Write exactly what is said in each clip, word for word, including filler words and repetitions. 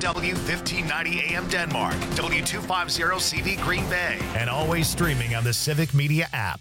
W fifteen ninety A M Denmark, W two fifty C V Green Bay, and always streaming on the Civic Media app.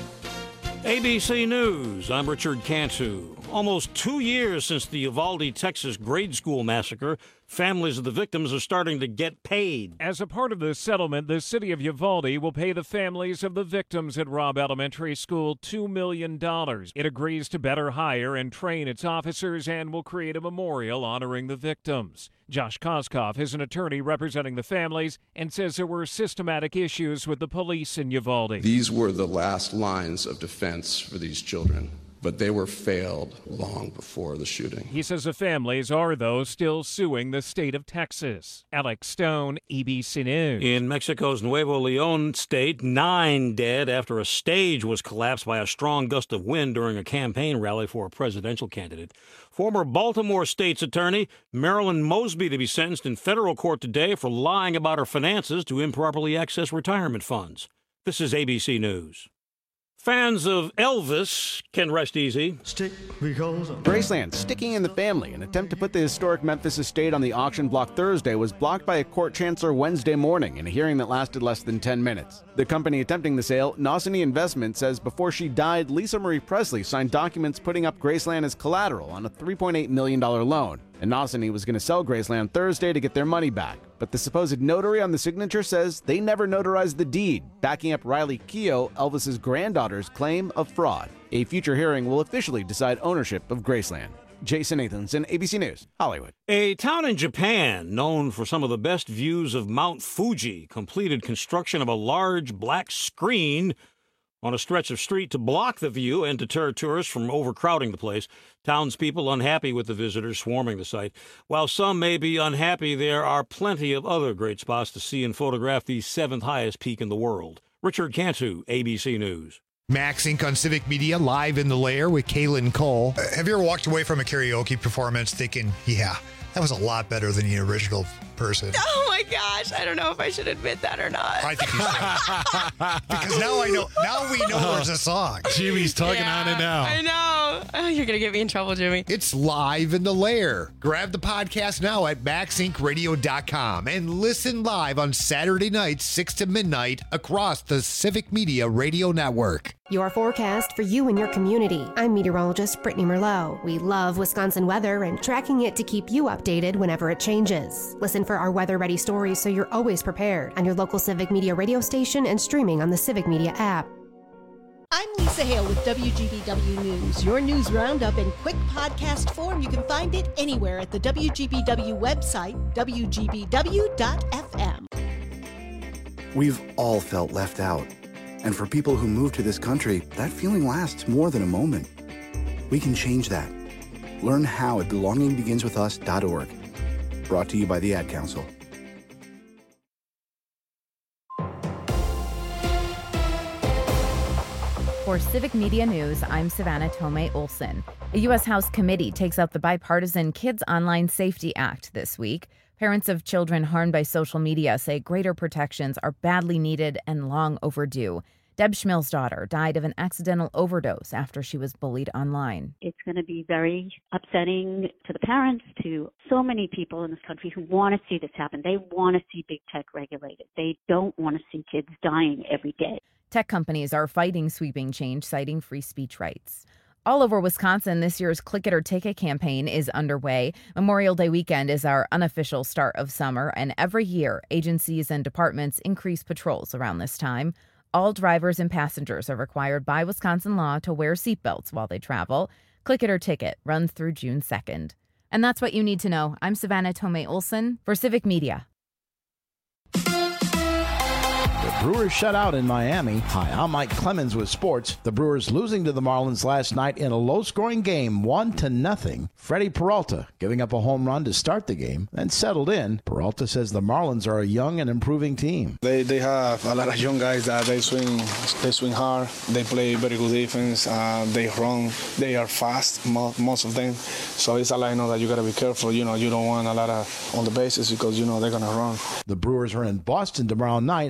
A B C News, I'm Richard Cantu. Almost two years since the Uvalde, Texas grade school massacre, families of the victims are starting to get paid. As a part of the settlement, the city of Uvalde will pay the families of the victims at Robb Elementary School two million dollars. It agrees to better hire and train its officers and will create a memorial honoring the victims. Josh Koskoff is an attorney representing the families and says there were systematic issues with the police in Uvalde. These were the last lines of defense for these children, but they were failed long before the shooting. He says the families are, though, still suing the state of Texas. Alex Stone, A B C News. In Mexico's Nuevo León state, nine dead after a stage was collapsed by a strong gust of wind during a campaign rally for a presidential candidate. Former Baltimore State's attorney Marilyn Mosby to be sentenced in federal court today for lying about her finances to improperly access retirement funds. This is A B C News. Fans of Elvis can rest easy. Stick because Graceland, sticking in the family. An attempt to put the historic Memphis estate on the auction block Thursday was blocked by a court chancellor Wednesday morning in a hearing that lasted less than ten minutes. The company attempting the sale, Nosany Investment, says before she died, Lisa Marie Presley signed documents putting up Graceland as collateral on a three point eight million dollars loan. And Nosany was going to sell Graceland Thursday to get their money back. But the supposed notary on the signature says they never notarized the deed, backing up Riley Keough, Elvis's granddaughter's claim of fraud. A future hearing will officially decide ownership of Graceland. Jason Nathanson, A B C News, Hollywood. A town in Japan known for some of the best views of Mount Fuji completed construction of a large black screen on a stretch of street to block the view and deter tourists from overcrowding the place. Townspeople unhappy with the visitors swarming the site. While some may be unhappy, there are plenty of other great spots to see and photograph the seventh highest peak in the world. Richard Cantu, A B C News. Max Incorporated on Civic Media, live in the lair with Kaylin Cole. Uh, have you ever walked away from a karaoke performance thinking, yeah, that was a lot better than the original person? Oh my gosh, I don't know if I should admit that or not. I think you should. Because now I know, now we know there's a song. Jimmy's talking Yeah, on it now. I know. Oh, you're going to get me in trouble, Jimmy. It's live in the lair. Grab the podcast now at max inc radio dot com and listen live on Saturday nights, six to midnight, across the Civic Media Radio Network. Your forecast for you and your community. I'm meteorologist Brittany Merlot. We love Wisconsin weather and tracking it to keep you updated whenever it changes. Listen for our weather-ready stories so you're always prepared on your local Civic Media radio station and streaming on the Civic Media app. I'm Lisa Hale with W G B W News, your news roundup in quick podcast form. You can find it anywhere at the W G B W website, W G B W dot F M. We've all felt left out. And for people who move to this country, that feeling lasts more than a moment. We can change that. Learn how at belonging begins with us dot org. Brought to you by the Ad Council. For Civic Media News, I'm Savannah Tomei Olson. A U S House committee takes up the bipartisan Kids Online Safety Act this week. Parents of children harmed by social media say greater protections are badly needed and long overdue. Deb Schmill's daughter died of an accidental overdose after she was bullied online. It's going to be very upsetting to the parents, to so many people in this country who want to see this happen. They want to see big tech regulated. They don't want to see kids dying every day. Tech companies are fighting sweeping change, citing free speech rights. All over Wisconsin, this year's Click It or Ticket campaign is underway. Memorial Day weekend is our unofficial start of summer, and every year, agencies and departments increase patrols around this time. All drivers and passengers are required by Wisconsin law to wear seatbelts while they travel. Click It or Ticket runs through June second. And that's what you need to know. I'm Savannah Tomei Olson for Civic Media. The Brewers shut out in Miami. Hi, I'm Mike Clemens with sports. The Brewers losing to the Marlins last night in a low-scoring game, one to nothing. Freddie Peralta giving up a home run to start the game, then settled in. Peralta says the Marlins are a young and improving team. They they have a lot of young guys that they swing they swing hard. They play very good defense. Uh, they run. They are fast, mo- most of them. So it's a line that you got to be careful. You know, you don't want a lot of on the bases because you know they're gonna run. The Brewers are in Boston tomorrow night against the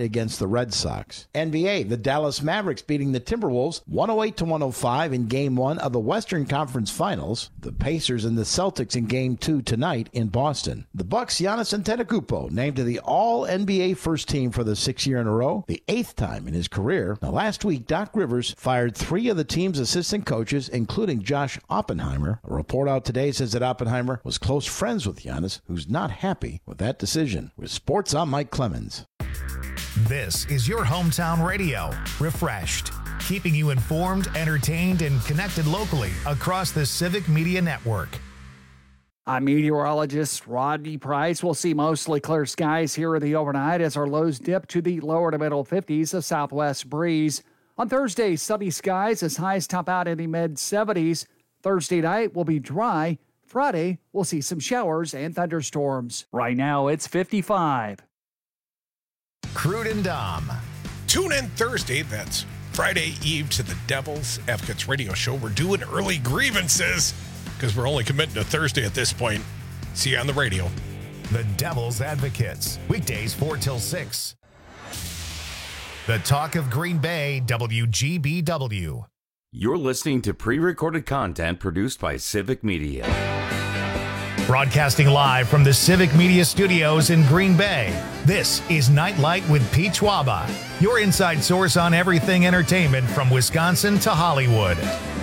the Red Sox. N B A, the Dallas Mavericks beating the Timberwolves one oh eight to one oh five in Game one of the Western Conference Finals. The Pacers and the Celtics in Game two tonight in Boston. The Bucks' Giannis Antetokounmpo named to the All-N B A first team for the sixth year in a row, the eighth time in his career. Now, last week, Doc Rivers fired three of the team's assistant coaches, including Josh Oppenheimer. A report out today says that Oppenheimer was close friends with Giannis, who's not happy with that decision. With sports, I'm Mike Clemens. This is your hometown radio, Refreshed, keeping you informed, entertained, and connected locally across the Civic Media Network. I'm meteorologist Rodney Price. We'll see mostly clear skies here in the overnight as our lows dip to the lower to middle fifties, a southwest breeze. On Thursday, sunny skies as highs top out in the mid seventies. Thursday night will be dry. Friday, we'll see some showers and thunderstorms. Right now, it's fifty-five. Crude and Dom. Tune in Thursday, that's Friday Eve, to the Devil's Advocates radio show. We're doing early grievances because we're only committing to Thursday at this point. See you on the radio. The Devil's Advocates, weekdays four till six. The Talk of Green Bay, W G B W. You're listening to pre-recorded content produced by Civic Media. Broadcasting live from the Civic Media Studios in Green Bay, this is Nightlight with Pete Schwaba, your inside source on everything entertainment from Wisconsin to Hollywood.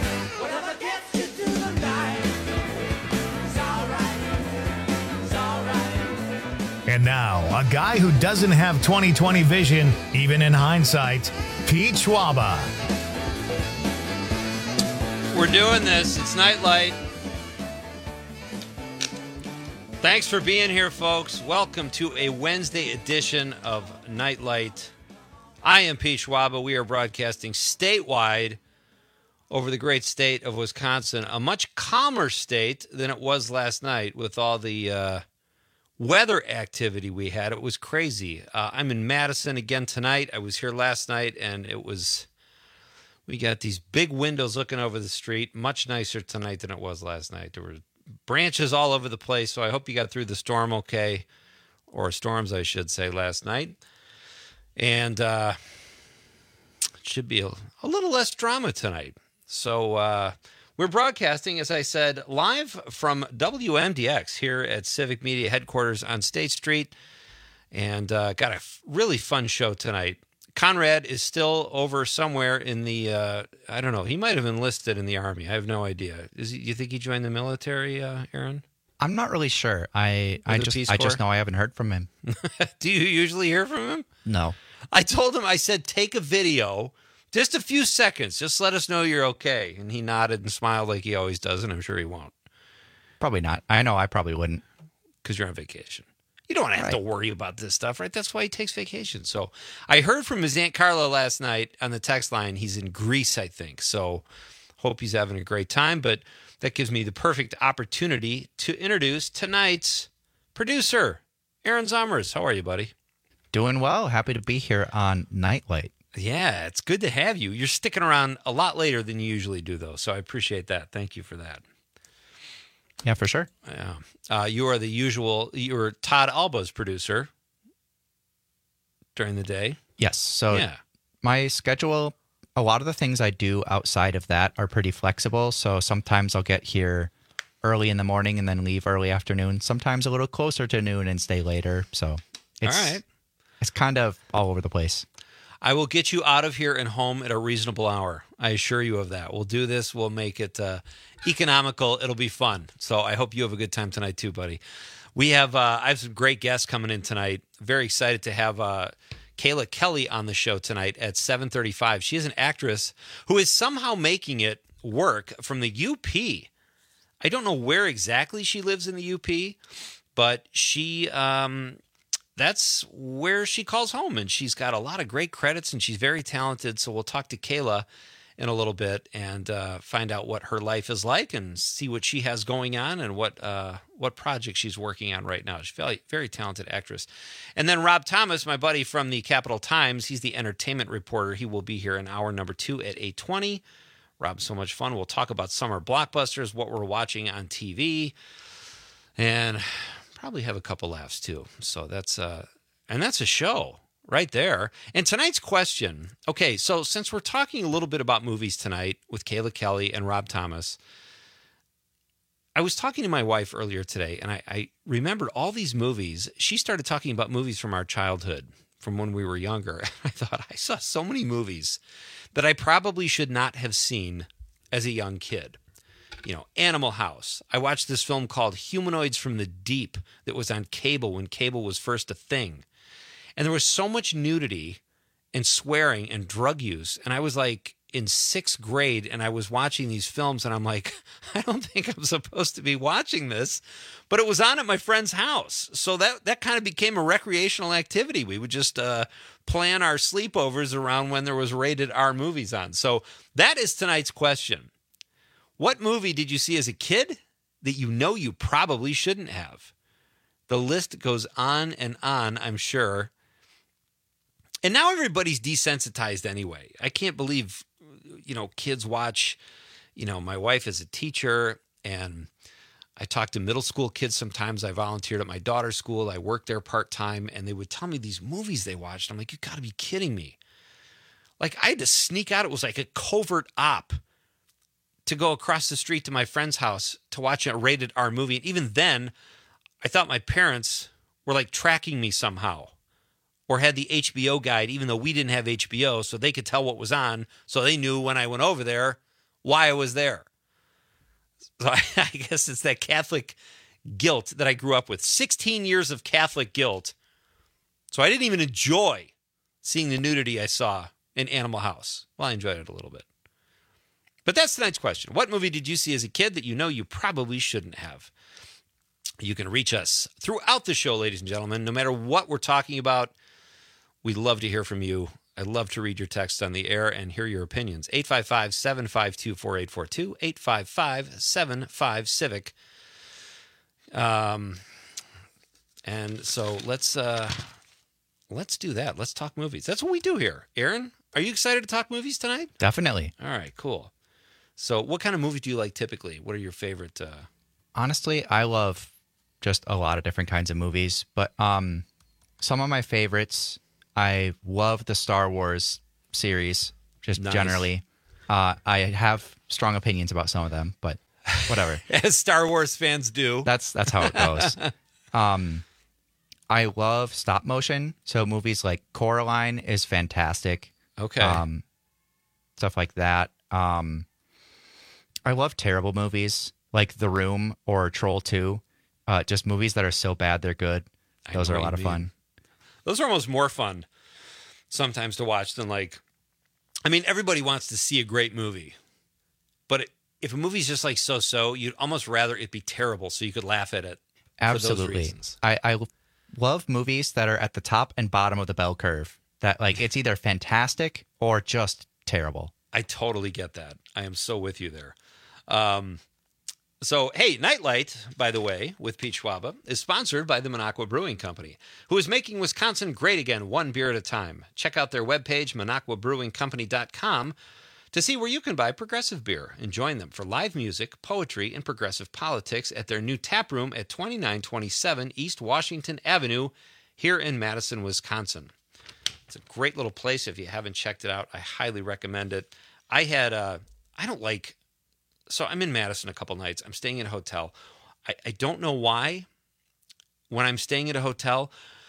And now, a guy who doesn't have twenty twenty vision, even in hindsight, Pete Schwaba. We're doing this. It's Nightlight. Thanks for being here, folks. Welcome to a Wednesday edition of Nightlight. I am Pete Schwaba. We are broadcasting statewide over the great state of Wisconsin, a much calmer state than it was last night with all the uh, weather activity we had. It was crazy. Uh, I'm in Madison again tonight. I was here last night, and it was... We got these big windows looking over the street. Much nicer tonight than it was last night. There were branches all over the place, so I hope you got through the storm okay, or storms, I should say, last night. And uh, it should be a, a little less drama tonight. So uh, we're broadcasting, as I said, live from W M D X here at Civic Media headquarters on State Street, and uh, got a f- really fun show tonight. Conrad is still over somewhere in the, uh, I don't know, he might have enlisted in the Army. I have no idea. Is he, you think he joined the military, uh, Aaron? I'm not really sure. I, I just I just know I haven't heard from him. Do you usually hear from him? No. I told him, I said, take a video, just a few seconds. Just let us know you're okay. And he nodded and smiled like he always does, and I'm sure he won't. Probably not. I know I probably wouldn't. Because you're on vacation. You don't want to have right. to worry about this stuff, right? That's why he takes vacation. So I heard from his Aunt Carla last night on the text line. He's in Greece, I think. So hope he's having a great time. But that gives me the perfect opportunity to introduce tonight's producer, Aaron Zomers. How are you, buddy? Doing well. Happy to be here on Nightlight. Yeah, it's good to have you. You're sticking around a lot later than you usually do, though. So I appreciate that. Thank you for that. Yeah, for sure. Yeah, uh, you are the usual. You're Todd Alba's producer during the day. Yes. So yeah. my schedule, a lot of the things I do outside of that are pretty flexible. So sometimes I'll get here early in the morning and then leave early afternoon. Sometimes a little closer to noon and stay later. So it's, all right. It's kind of all over the place. I will get you out of here and home at a reasonable hour. I assure you of that. We'll do this. We'll make it uh, economical. It'll be fun. So I hope you have a good time tonight too, buddy. We have uh, I have some great guests coming in tonight. Very excited to have uh, Kayla Kelly on the show tonight at seven thirty-five. She is an actress who is somehow making it work from the U P. I don't know where exactly she lives in the U P, but she... Um, that's where she calls home, and she's got a lot of great credits, and she's very talented. So we'll talk to Kayla in a little bit and uh, find out what her life is like and see what she has going on and what uh, what project she's working on right now. She's a very, very talented actress. And then Rob Thomas, my buddy from the Capital Times, he's the entertainment reporter. He will be here in hour number two at eight twenty. Rob's so much fun. We'll talk about summer blockbusters, what we're watching on T V, and... probably have a couple laughs too. So that's uh and that's a show right there. And tonight's question, okay, so since we're talking a little bit about movies tonight with Kayla Kelly and Rob Thomas, I was talking to my wife earlier today, and I, I remembered all these movies. She started talking about movies from our childhood, from when we were younger. I thought, I saw so many movies that I probably should not have seen as a young kid. You know, Animal House. I watched this film called Humanoids from the Deep that was on cable when cable was first a thing. And there was so much nudity and swearing and drug use. And I was like in sixth grade and I was watching these films and I'm like, I don't think I'm supposed to be watching this. But it was on at my friend's house. So that, that kind of became a recreational activity. We would just uh, plan our sleepovers around when there was rated R movies on. So that is tonight's question. What movie did you see as a kid that you know you probably shouldn't have? The list goes on and on, I'm sure. And now everybody's desensitized anyway. I can't believe, you know, kids watch, you know, my wife is a teacher and I talk to middle school kids sometimes. I volunteered at my daughter's school. I worked there part-time and they would tell me these movies they watched. I'm like, you got to be kidding me. Like I had to sneak out. It was like a covert op to go across the street to my friend's house to watch a rated R movie. And even then, I thought my parents were like tracking me somehow. Or had the H B O guide, even though we didn't have H B O, so they could tell what was on, so they knew when I went over there why I was there. So I, I guess it's that Catholic guilt that I grew up with. sixteen years of Catholic guilt. So I didn't even enjoy seeing the nudity I saw in Animal House. Well, I enjoyed it a little bit. But that's tonight's question. What movie did you see as a kid that you know you probably shouldn't have? You can reach us throughout the show, ladies and gentlemen, no matter what we're talking about. We'd love to hear from you. I'd love to read your text on the air and hear your opinions. eight five five, seven five two, four eight four two, eight five five, seven five, CIVIC. Um, and so let's uh, let's do that. Let's talk movies. That's what we do here. Aaron, are you excited to talk movies tonight? Definitely. All right, cool. So what kind of movie do you like typically? What are your favorite? Uh... Honestly, I love just a lot of different kinds of movies, but um, some of my favorites... I love the Star Wars series, just nice. generally. Uh, I have strong opinions about some of them, but whatever. As Star Wars fans do. That's that's how it goes. um, I love stop motion, so movies like Coraline is fantastic. Okay. Um, stuff like that. Um, I love terrible movies like The Room or Troll two. Uh, just movies that are so bad they're good. Those are a lot of fun. Those are almost more fun sometimes to watch than like, I mean, everybody wants to see a great movie, but it, if a movie's just like so-so, you'd almost rather it be terrible so you could laugh at it. Absolutely. For those reasons. I, I love movies that are at the top and bottom of the bell curve. That like it's either fantastic or just terrible. I totally get that. I am so with you there. Um, So, hey, Nightlight, by the way, with Pete Schwaba, is sponsored by the Minocqua Brewing Company, who is making Wisconsin great again, one beer at a time. Check out their webpage, minocqua brewing company dot com, to see where you can buy progressive beer and join them for live music, poetry, and progressive politics at their new tap room at twenty-nine twenty-seven East Washington Avenue here in Madison, Wisconsin. It's a great little place. If you haven't checked it out, I highly recommend it. I had, uh, I don't like... So I'm in Madison a couple nights. I'm staying in a hotel. I, I don't know why. When I'm staying at a hotel,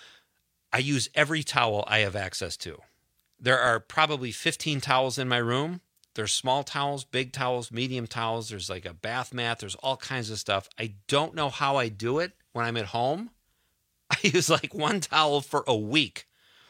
I use every towel I have access to. There are probably fifteen towels in my room. There's small towels, big towels, medium towels. There's like a bath mat. There's all kinds of stuff. I don't know how I do it when I'm at home. I use like one towel for a week.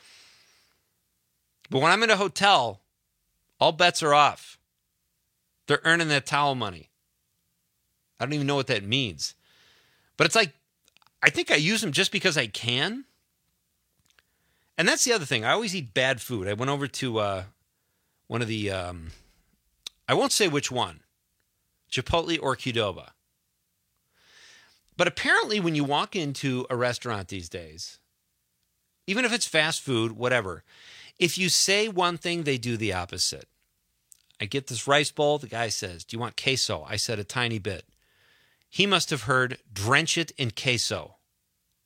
But when I'm in a hotel, all bets are off. They're earning that towel money. I don't even know what that means. But it's like, I think I use them just because I can. And that's the other thing. I always eat bad food. I went over to uh, one of the, um, I won't say which one, Chipotle or Qdoba. But apparently when you walk into a restaurant these days, even if it's fast food, whatever, if you say one thing, they do the opposite. I get this rice bowl. The guy says, do you want queso? I said a tiny bit. He must have heard, drench it in queso.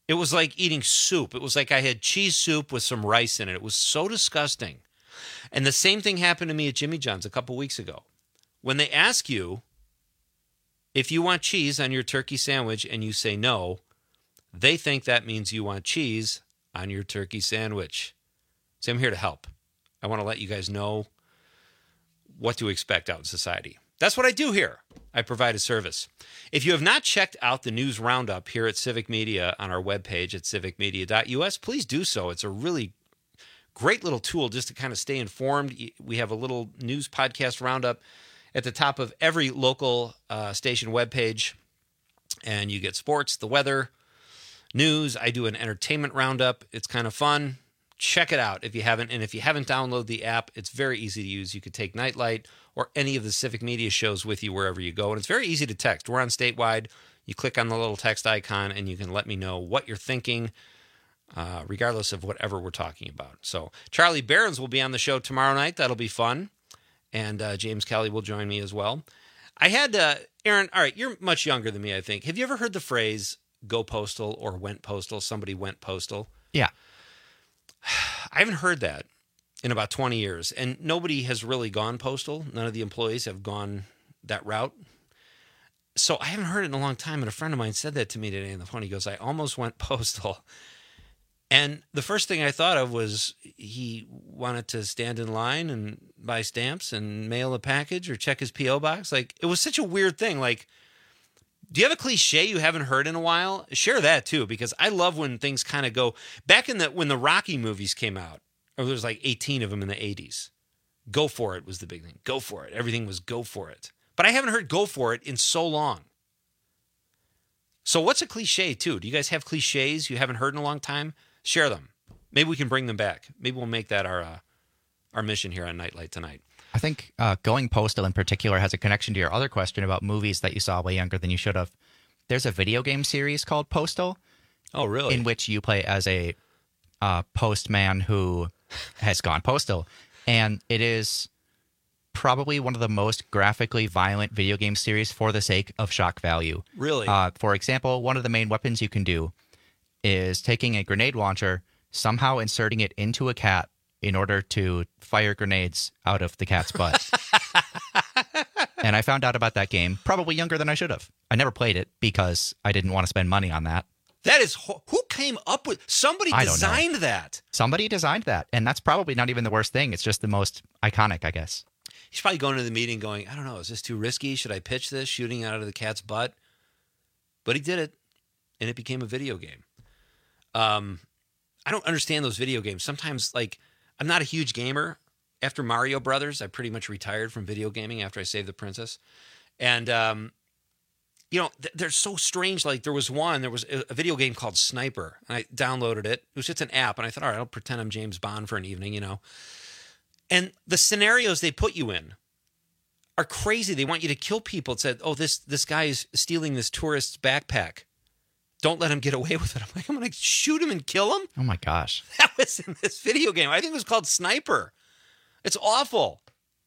It was like eating soup. It was like I had cheese soup with some rice in it. It was so disgusting. And the same thing happened to me at Jimmy John's a couple weeks ago. When they ask you if you want cheese on your turkey sandwich and you say no, they think that means you want cheese on your turkey sandwich. So I'm here to help. I want to let you guys know what to expect out in society. That's what I do here. I provide a service. If you have not checked out the news roundup here at Civic Media on our webpage at civic media dot u s, please do so. It's a really great little tool just to kind of stay informed. We have a little news podcast roundup at the top of every local uh, station webpage, and you get sports, the weather, news. I do an entertainment roundup. It's kind of fun. Check it out if you haven't. And if you haven't downloaded the app, it's very easy to use. You could take Nightlight or any of the Civic Media shows with you wherever you go. And it's very easy to text. We're on statewide. You click on the little text icon and you can let me know what you're thinking, uh, regardless of whatever we're talking about. So Charlie Barons will be on the show tomorrow night. That'll be fun. And uh, James Kelly will join me as well. I had, uh, Aaron, all right, you're much younger than me, I think. Have you ever heard the phrase go postal or went postal? Somebody went postal? Yeah. I haven't heard that in about twenty years, and nobody has really gone postal. None of the employees have gone that route. So I haven't heard it in a long time, and a friend of mine said that to me today on the phone. He goes, I almost went postal. And the first thing I thought of was he wanted to stand in line and buy stamps and mail a package or check his P O box. Like, it was such a weird thing. Like, do you have a cliche you haven't heard in a while? Share that too, because I love when things kind of go back in the when the Rocky movies came out. Or there was like eighteen of them in the eighties. Go for it was the big thing. Go for it. Everything was go for it. But I haven't heard go for it in so long. So what's a cliche too? Do you guys have cliches you haven't heard in a long time? Share them. Maybe we can bring them back. Maybe we'll make that our uh, our mission here on Nightlight tonight. I think uh, going postal in particular has a connection to your other question about movies that you saw way younger than you should have. There's a video game series called Postal. Oh, really? In which you play as a uh, postman who has gone postal. And it is probably one of the most graphically violent video game series for the sake of shock value. Really? Uh, for example, one of the main weapons you can do is taking a grenade launcher, somehow inserting it into a cat in order to fire grenades out of the cat's butt. And I found out about that game probably younger than I should have. I never played it because I didn't want to spend money on that. That is, who came up with, somebody I don't designed know. that. Somebody designed that. And that's probably not even the worst thing. It's just the most iconic, I guess. He's probably going to the meeting going, I don't know, is this too risky? Should I pitch this, shooting out of the cat's butt? But he did it, and it became a video game. Um, I don't understand those video games. Sometimes, like, I'm not a huge gamer. After Mario Brothers, I pretty much retired from video gaming after I saved the princess. And, um, you know, th- they're so strange. Like, there was one, there was a, a video game called Sniper. And I downloaded it. It was just an app. And I thought, all right, I'll pretend I'm James Bond for an evening, you know. And the scenarios they put you in are crazy. They want you to kill people. It said, oh, this, this guy is stealing this tourist's backpack. Don't let him get away with it. I'm like, I'm going to shoot him and kill him? Oh, my gosh. That was in this video game. I think it was called Sniper. It's awful.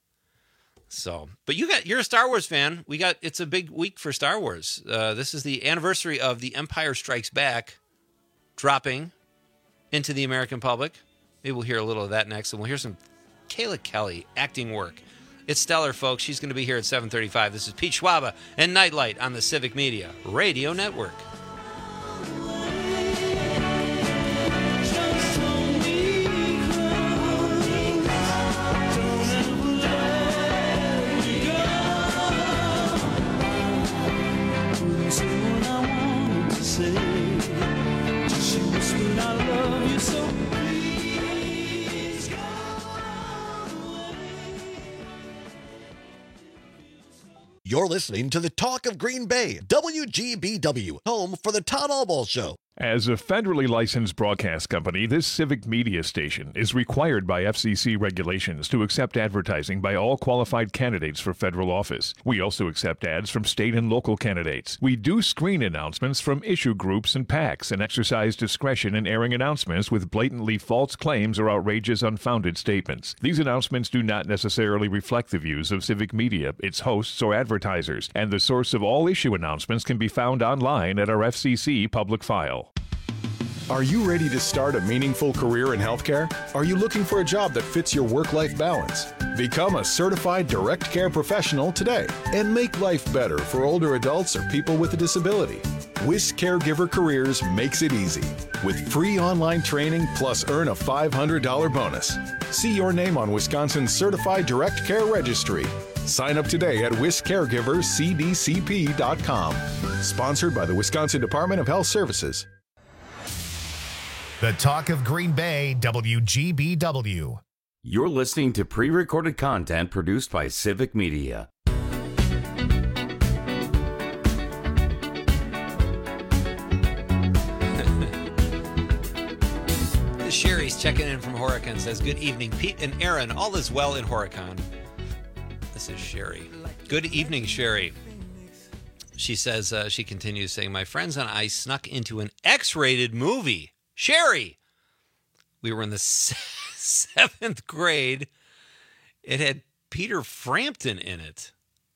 So, but you got, you're a Star Wars fan. We got, it's a big week for Star Wars. Uh, this is the anniversary of The Empire Strikes Back dropping into the American public. Maybe we'll hear a little of that next, and we'll hear some Kayla Kelly acting work. It's stellar, folks. She's going to be here at seven thirty-five. This is Pete Schwaba and Nightlight on the Civic Media Radio Network. You're listening to the Talk of Green Bay, W G B W, home for the Todd Albaugh Show. As a federally licensed broadcast company, this civic media station is required by F C C regulations to accept advertising by all qualified candidates for federal office. We also accept ads from state and local candidates. We do screen announcements from issue groups and PACs and exercise discretion in airing announcements with blatantly false claims or outrageous unfounded statements. These announcements do not necessarily reflect the views of civic media, its hosts, or advertisers, and the source of all issue announcements can be found online at our F C C public file. Are you ready to start a meaningful career in healthcare? Are you looking for a job that fits your work-life balance? Become a certified direct care professional today and make life better for older adults or people with a disability. WIS Caregiver Careers makes it easy with free online training plus earn a five hundred dollars bonus. See your name on Wisconsin's Certified Direct Care Registry. Sign up today at wis caregiver c d c p dot com. Sponsored by the Wisconsin Department of Health Services. The Talk of Green Bay, W G B W. You're listening to pre-recorded content produced by Civic Media. Sherry's checking in from Horicon, says, good evening, Pete and Aaron. All is well in Horicon. This is Sherry. Good evening, Sherry. She says, uh, she continues saying, my friends and I snuck into an X-rated movie. Sherry! We were in the se- seventh grade. It had Peter Frampton in it.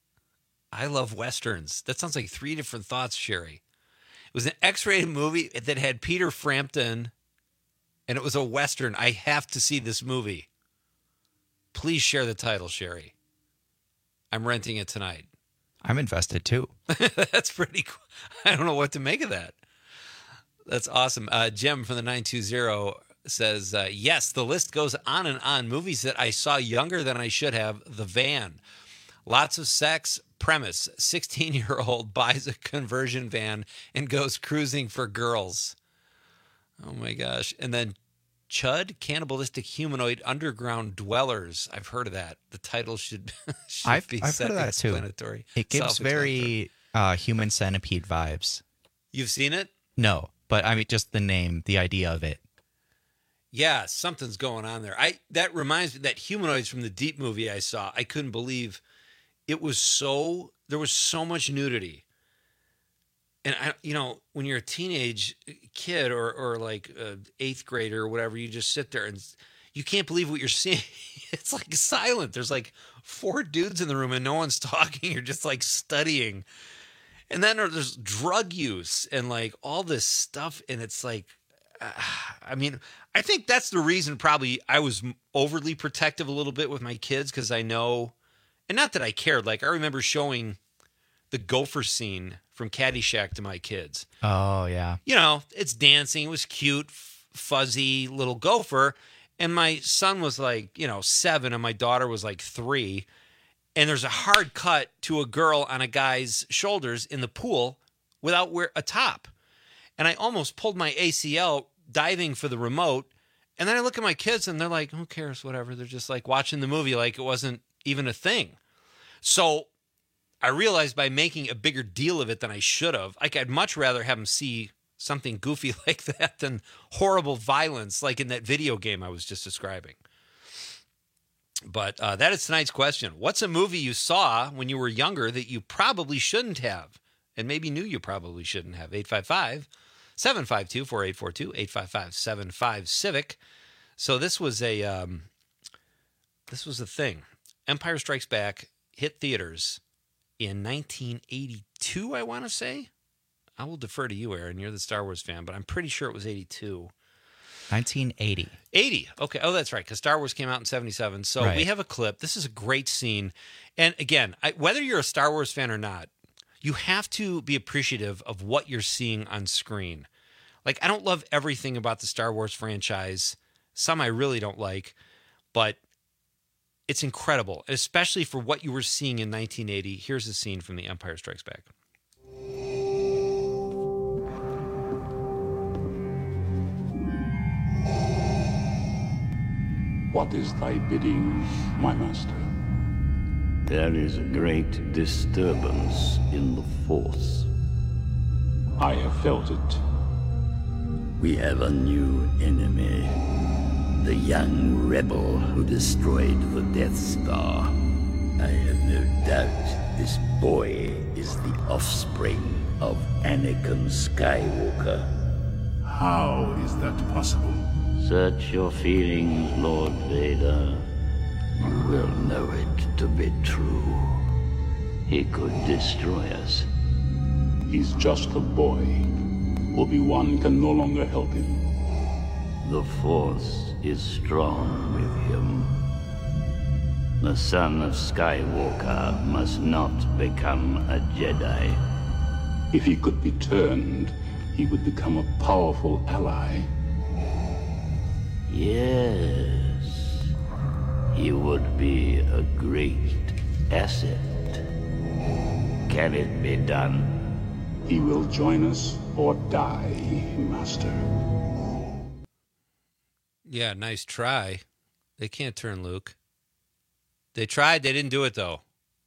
I love Westerns. That sounds like three different thoughts, Sherry. It was an X-rated movie that had Peter Frampton, and it was a Western. I have to see this movie. Please share the title, Sherry. I'm renting it tonight. I'm invested too. That's pretty cool. I don't know what to make of that. That's awesome. Uh, Jim from the nine two zero says, uh, yes, the list goes on and on. Movies that I saw younger than I should have. The Van. Lots of sex. Premise. sixteen-year-old buys a conversion van and goes cruising for girls. Oh, my gosh. And then Chud, Cannibalistic Humanoid Underground Dwellers. I've heard of that. The title should, should I've, be I've heard of that too. It gives very uh, Human Centipede vibes. You've seen it? No, but I mean, just the name, the idea of it. Yeah, something's going on there. I that reminds me that Humanoids from the Deep movie I saw. I couldn't believe it was so. There was so much nudity, and I, you know, when you're a teenage kid or or like a eighth grader or whatever, you just sit there and you can't believe what you're seeing. It's like silent. There's like four dudes in the room and no one's talking. You're just like studying. And then there's drug use and like all this stuff. And it's like, uh, I mean, I think that's the reason probably I was overly protective a little bit with my kids because I know, and not that I cared. Like I remember showing the gopher scene from Caddyshack to my kids. Oh, yeah. You know, it's dancing. It was cute, f- fuzzy little gopher. And my son was like, you know, seven and my daughter was like three. And there's a hard cut to a girl on a guy's shoulders in the pool without wear a top. And I almost pulled my A C L diving for the remote. And then I look at my kids and they're like, who cares, whatever. They're just like watching the movie like it wasn't even a thing. So I realized by making a bigger deal of it than I should have, like I'd much rather have them see something goofy like that than horrible violence like in that video game I was just describing. But uh, that is tonight's question. What's a movie you saw when you were younger that you probably shouldn't have and maybe knew you probably shouldn't have? eight five five, seven five two, four eight four two, eight five five, seven five, Civic. So this was a um, this was a thing. Empire Strikes Back hit theaters in nineteen eighty-two, I want to say. I will defer to you, Aaron. You're the Star Wars fan, but I'm pretty sure it was eighty-two. nineteen eighty. eighty. Okay. Oh, that's right. Because Star Wars came out in seventy-seven. So Right. we have a clip. This is a great scene. And again, I, whether you're a Star Wars fan or not, you have to be appreciative of what you're seeing on screen. Like, I don't love everything about the Star Wars franchise. Some I really don't like. But it's incredible, especially for what you were seeing in nineteen eighty. Here's a scene from The Empire Strikes Back. What is thy bidding, my master? There is a great disturbance in the Force. I have felt it. We have a new enemy. The young rebel who destroyed the Death Star. I have no doubt this boy is the offspring of Anakin Skywalker. How is that possible? Search your feelings, Lord Vader. You will know it to be true. He could destroy us. He's just a boy. Obi-Wan can no longer help him. The Force is strong with him. The son of Skywalker must not become a Jedi. If he could be turned, he would become a powerful ally. Yes, he would be a great asset. Can it be done? He will join us or die, Master. Yeah, nice try. They can't turn Luke. They tried. They didn't do it, though.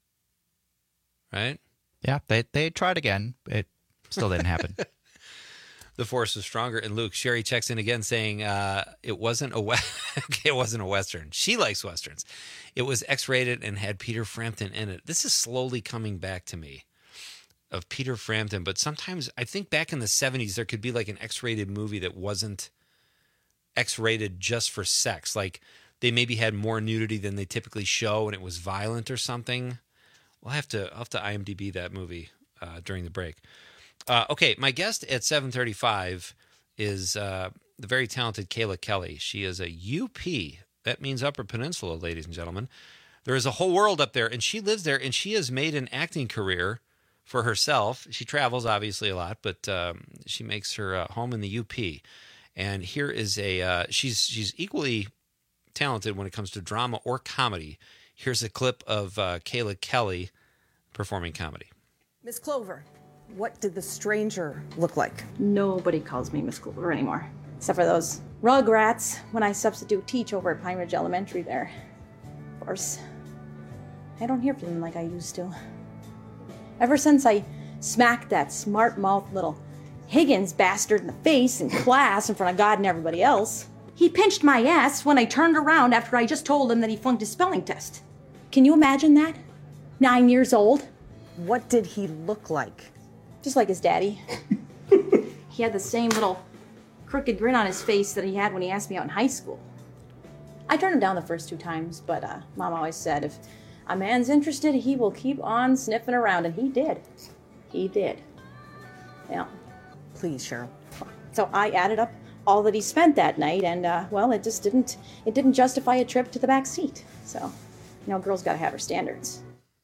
Right? Yeah, they they tried again. It still didn't happen. The Force is stronger. And Luke, Sherry checks in again saying uh, it wasn't a we- it wasn't a Western. She likes Westerns. It was X-rated and had Peter Frampton in it. This is slowly coming back to me of Peter Frampton. But sometimes I think back in the seventies, there could be like an X-rated movie that wasn't X-rated just for sex. Like they maybe had more nudity than they typically show and it was violent or something. We'll have to, I'll have to IMDb that movie uh, during the break. Uh, okay, my guest at seven thirty-five is uh, the very talented Kayla Kelly. She is a U P. That means Upper Peninsula, ladies and gentlemen. There is a whole world up there, and she lives there, and she has made an acting career for herself. She travels, obviously, a lot, but um, she makes her uh, home in the U P. And here is a, uh, she's she's equally talented when it comes to drama or comedy. Here's a clip of uh, Kayla Kelly performing comedy. Miss Clover, what did the stranger look like? Nobody calls me Miss Clover anymore, except for those rugrats when I substitute teach over at Pine Ridge Elementary there. Of course, I don't hear from them like I used to. Ever since I smacked that smart-mouthed little Higgins bastard in the face in class in front of God and everybody else, he pinched my ass when I turned around after I just told him that he flunked his spelling test. Can you imagine that? Nine years old. What did he look like? Just like his daddy. He had the same little crooked grin on his face that he had when he asked me out in high school. I turned him down the first two times, but uh, Mom always said if a man's interested, he will keep on sniffing around, and he did. He did. Yeah. Please, Cheryl. So I added up all that he spent that night, and uh, well, it just didn't. It didn't justify a trip to the back seat. So, you know, girls got to have her standards.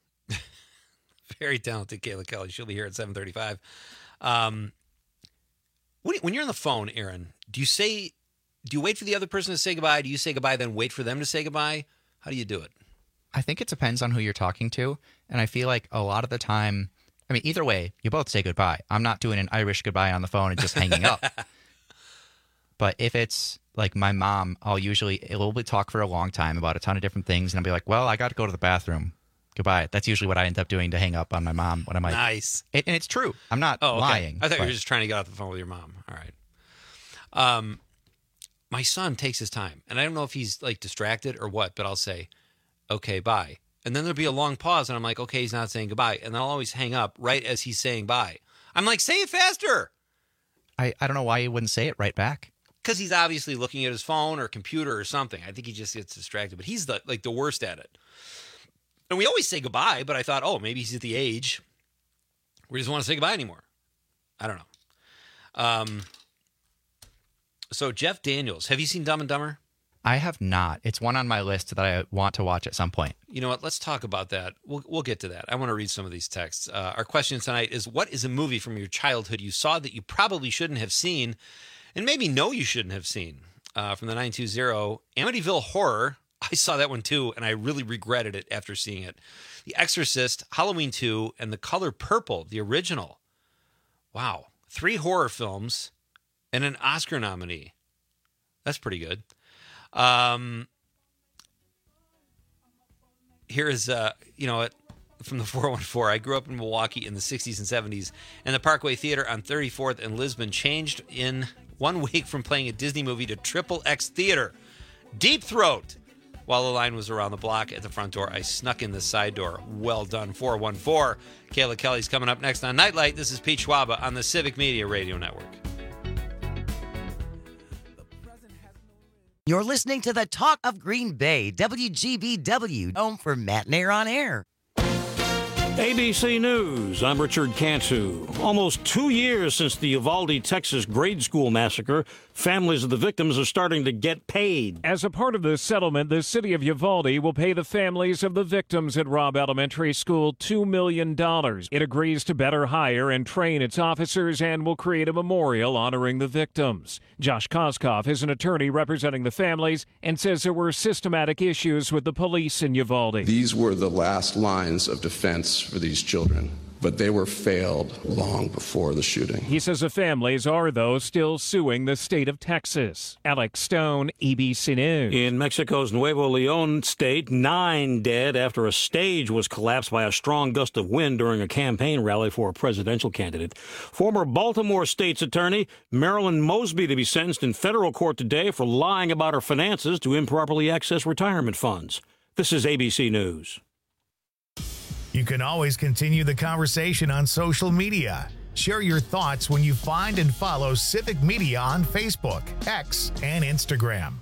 Very talented Kayla Kelly. She'll be here at seven thirty-five. Um, when, when you're on the phone, Aaron, do you say, do you wait for the other person to say goodbye? Do you say goodbye, then wait for them to say goodbye? How do you do it? I think it depends on who you're talking to. And I feel like a lot of the time, I mean, either way, you both say goodbye. I'm not doing an Irish goodbye on the phone and just hanging up. But if it's like my mom, I'll usually, we'll talk for a long time about a ton of different things. And I'll be like, well, I got to go to the bathroom. Goodbye. That's usually what I end up doing to hang up on my mom when I'm like, nice. It, and it's true. I'm not oh, okay. lying. I thought but... you were just trying to get off the phone with your mom. All right. Um, my son takes his time, and I don't know if he's like distracted or what, but I'll say, okay, bye. And then there'll be a long pause, and I'm like, okay, he's not saying goodbye. And then I'll always hang up right as he's saying bye. I'm like, say it faster. I, I don't know why he wouldn't say it right back. Because he's obviously looking at his phone or computer or something. I think he just gets distracted, but he's the, like the worst at it. And we always say goodbye, but I thought, oh, maybe he's at the age where he doesn't want to say goodbye anymore. I don't know. Um. So Jeff Daniels, have you seen Dumb and Dumber? I have not. It's one on my list that I want to watch at some point. You know what? Let's talk about that. We'll we'll get to that. I want to read some of these texts. Uh, our question tonight is, what is a movie from your childhood you saw that you probably shouldn't have seen and maybe know you shouldn't have seen? Uh, from the nine two zero, Amityville Horror. I saw that one too, and I really regretted it after seeing it. The Exorcist, Halloween two, and The Color Purple, the original. Wow. Three horror films and an Oscar nominee. That's pretty good. Um, here is, uh, you know, from the four one four. I grew up in Milwaukee in the sixties and seventies, and the Parkway Theater on thirty-fourth and Lisbon changed in one week from playing a Disney movie to Triple X Theater. Deep Throat. While the line was around the block at the front door, I snuck in the side door. Well done, four one four. Kayla Kelly's coming up next on Nightlight. This is Pete Schwaba on the Civic Media Radio Network. You're listening to the Talk of Green Bay, W G B W, home for Matt and Air on Air. A B C News, I'm Richard Cantu. Almost two years since the Uvalde, Texas grade school massacre, Families of the victims are starting to get paid. As a part of the settlement, the city of Uvalde will pay the families of the victims at Robb Elementary School two million dollars. It agrees to better hire and train its officers and will create a memorial honoring the victims. Josh Koskoff is an attorney representing the families and says there were systematic issues with the police in Uvalde. These were the last lines of defense for these children, but they were failed long before the shooting. He says the families are, though, still suing the state of Texas. Alex Stone, A B C News. In Mexico's Nuevo León state, nine dead after a stage was collapsed by a strong gust of wind during a campaign rally for a presidential candidate. Former Baltimore State's attorney Marilyn Mosby to be sentenced in federal court today for lying about her finances to improperly access retirement funds. This is A B C News. You can always continue the conversation on social media. Share your thoughts when you find and follow Civic Media on Facebook, X, and Instagram.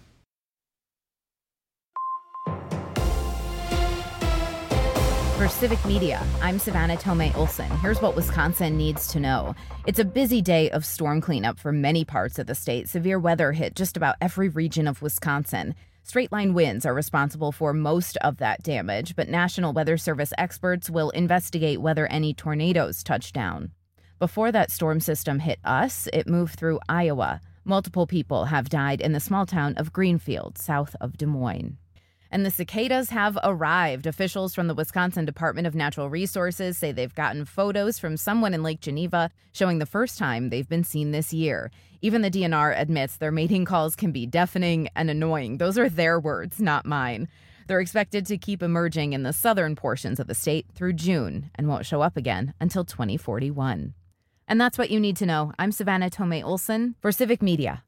For Civic Media, I'm Savannah Tomei Olson. Here's what Wisconsin needs to know. It's a busy day of storm cleanup for many parts of the state. Severe weather hit just about every region of Wisconsin. Straight-line winds are responsible for most of that damage, but National Weather Service experts will investigate whether any tornadoes touch down. Before that storm system hit us, it moved through Iowa. Multiple people have died in the small town of Greenfield, south of Des Moines. And the cicadas have arrived. Officials from the Wisconsin Department of Natural Resources say they've gotten photos from someone in Lake Geneva showing the first time they've been seen this year. Even the D N R admits their mating calls can be deafening and annoying. Those are their words, not mine. They're expected to keep emerging in the southern portions of the state through June and won't show up again until twenty forty-one. And that's what you need to know. I'm Savannah Tomei Olson for Civic Media.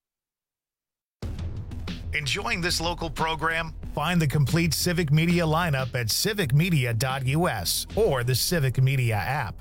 Enjoying this local program? Find the complete Civic Media lineup at civic media dot U S or the Civic Media app.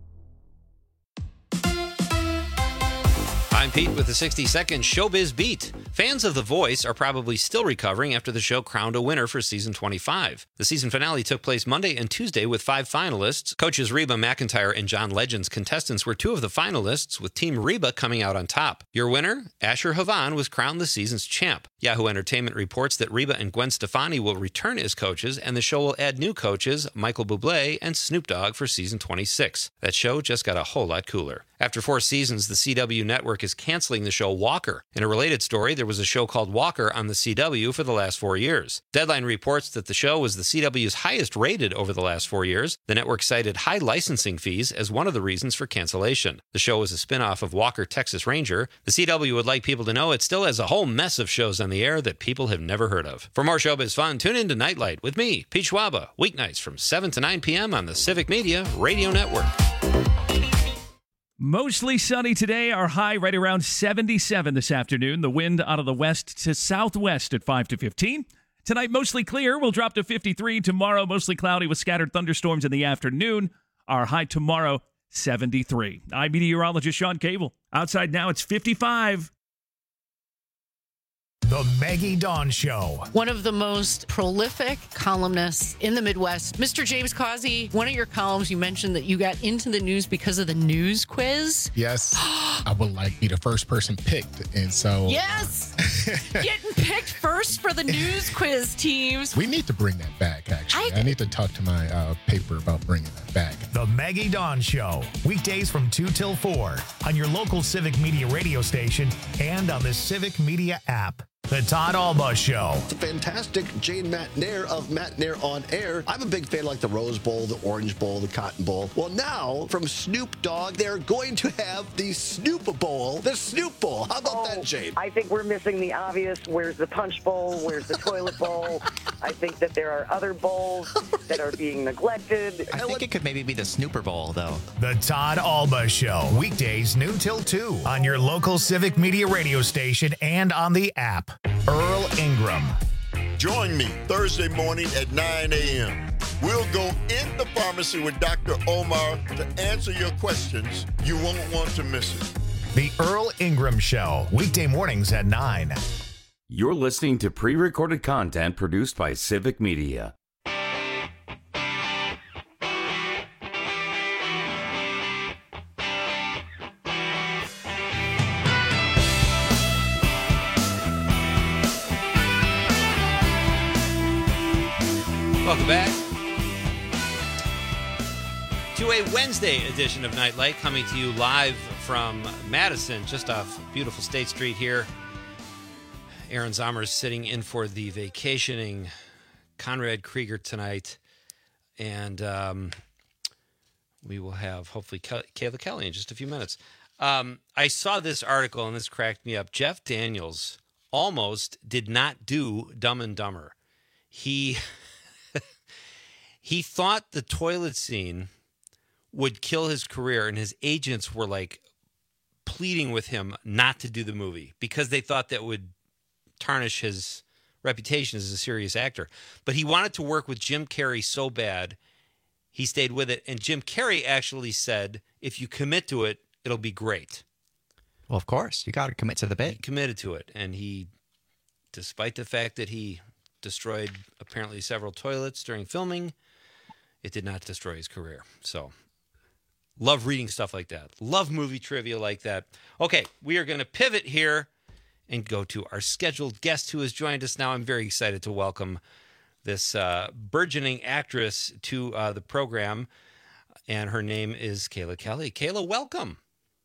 I'm Pete with the sixty second Showbiz Beat. Fans of The Voice are probably still recovering after the show crowned a winner for season twenty-five. The season finale took place Monday and Tuesday with five finalists. Coaches Reba McEntire and John Legend's contestants were two of the finalists, with Team Reba coming out on top. Your winner, Asher Havan, was crowned the season's champ. Yahoo Entertainment reports that Reba and Gwen Stefani will return as coaches, and the show will add new coaches, Michael Bublé and Snoop Dogg, for season twenty-six. That show just got a whole lot cooler. After four seasons, the C W network is canceling the show Walker. In a related story, there was a show called Walker on the C W for the last four years. Deadline reports that the show was the C W's highest rated over the last four years. The network cited high licensing fees as one of the reasons for cancellation. The show is a spin-off of Walker, Texas Ranger. The C W would like people to know it still has a whole mess of shows on the air that people have never heard of. For more showbiz fun, tune in to Nightlight with me, Pete Schwaba, weeknights from seven to nine p.m. on the Civic Media Radio Network. Mostly sunny today, our high right around seventy-seven this afternoon. The wind out of the west to southwest at five to fifteen. Tonight, mostly clear. We'll drop to fifty-three. Tomorrow, mostly cloudy with scattered thunderstorms in the afternoon. Our high tomorrow, seventy-three. I'm meteorologist Sean Cable. Outside now, it's fifty-five. The Maggie Dawn Show. One of the most prolific columnists in the Midwest, Mister James Causey. One of your columns, you mentioned that you got into the news because of the news quiz. Yes. I would like be the first person picked. And so. Yes. Getting picked first for the news quiz teams. We need to bring that back, actually. I, I need to talk to my uh, paper about bringing that back. The Maggie Dawn Show. Weekdays from two till four on your local Civic Media radio station and on the Civic Media app. The Todd Alba Show. The fantastic Jane McNair of McNair on Air. I'm a big fan like the Rose Bowl, the Orange Bowl, the Cotton Bowl. Well, now from Snoop Dogg, they're going to have the Snoop Bowl, the Snoop Bowl. How about oh, that, Jane? I think we're missing the obvious. Where's the Punch Bowl? Where's the Toilet Bowl? I think that there are other bowls that are being neglected. I think it could maybe be the Snooper Bowl, though. The Todd Alba Show. Weekdays noon till two on your local Civic Media radio station and on the app. Earl Ingram. Join me Thursday morning at nine a.m. We'll go in the pharmacy with Doctor Omar to answer your questions. You won't want to miss it. The Earl Ingram Show. Weekday mornings at nine. You're listening to pre-recorded content produced by Civic Media. Welcome back to a Wednesday edition of Nightlight, coming to you live from Madison, just off beautiful State Street here. Aaron Zomer is sitting in for the vacationing Conrad Krieger tonight, and um, we will have hopefully Kayla Kelly in just a few minutes. Um, I saw this article, and this cracked me up. Jeff Daniels almost did not do Dumb and Dumber. He... He thought the toilet scene would kill his career, and his agents were like pleading with him not to do the movie because they thought that would tarnish his reputation as a serious actor. But he wanted to work with Jim Carrey so bad, he stayed with it. And Jim Carrey actually said, if you commit to it, it'll be great. Well, of course. You got to commit to the bit. He committed to it. And he, despite the fact that he destroyed apparently several toilets during filming, it did not destroy his career. So, love reading stuff like that. Love movie trivia like that. Okay, we are going to pivot here and go to our scheduled guest who has joined us now. I'm very excited to welcome this uh, burgeoning actress to uh, the program, and her name is Kayla Kelly. Kayla, welcome.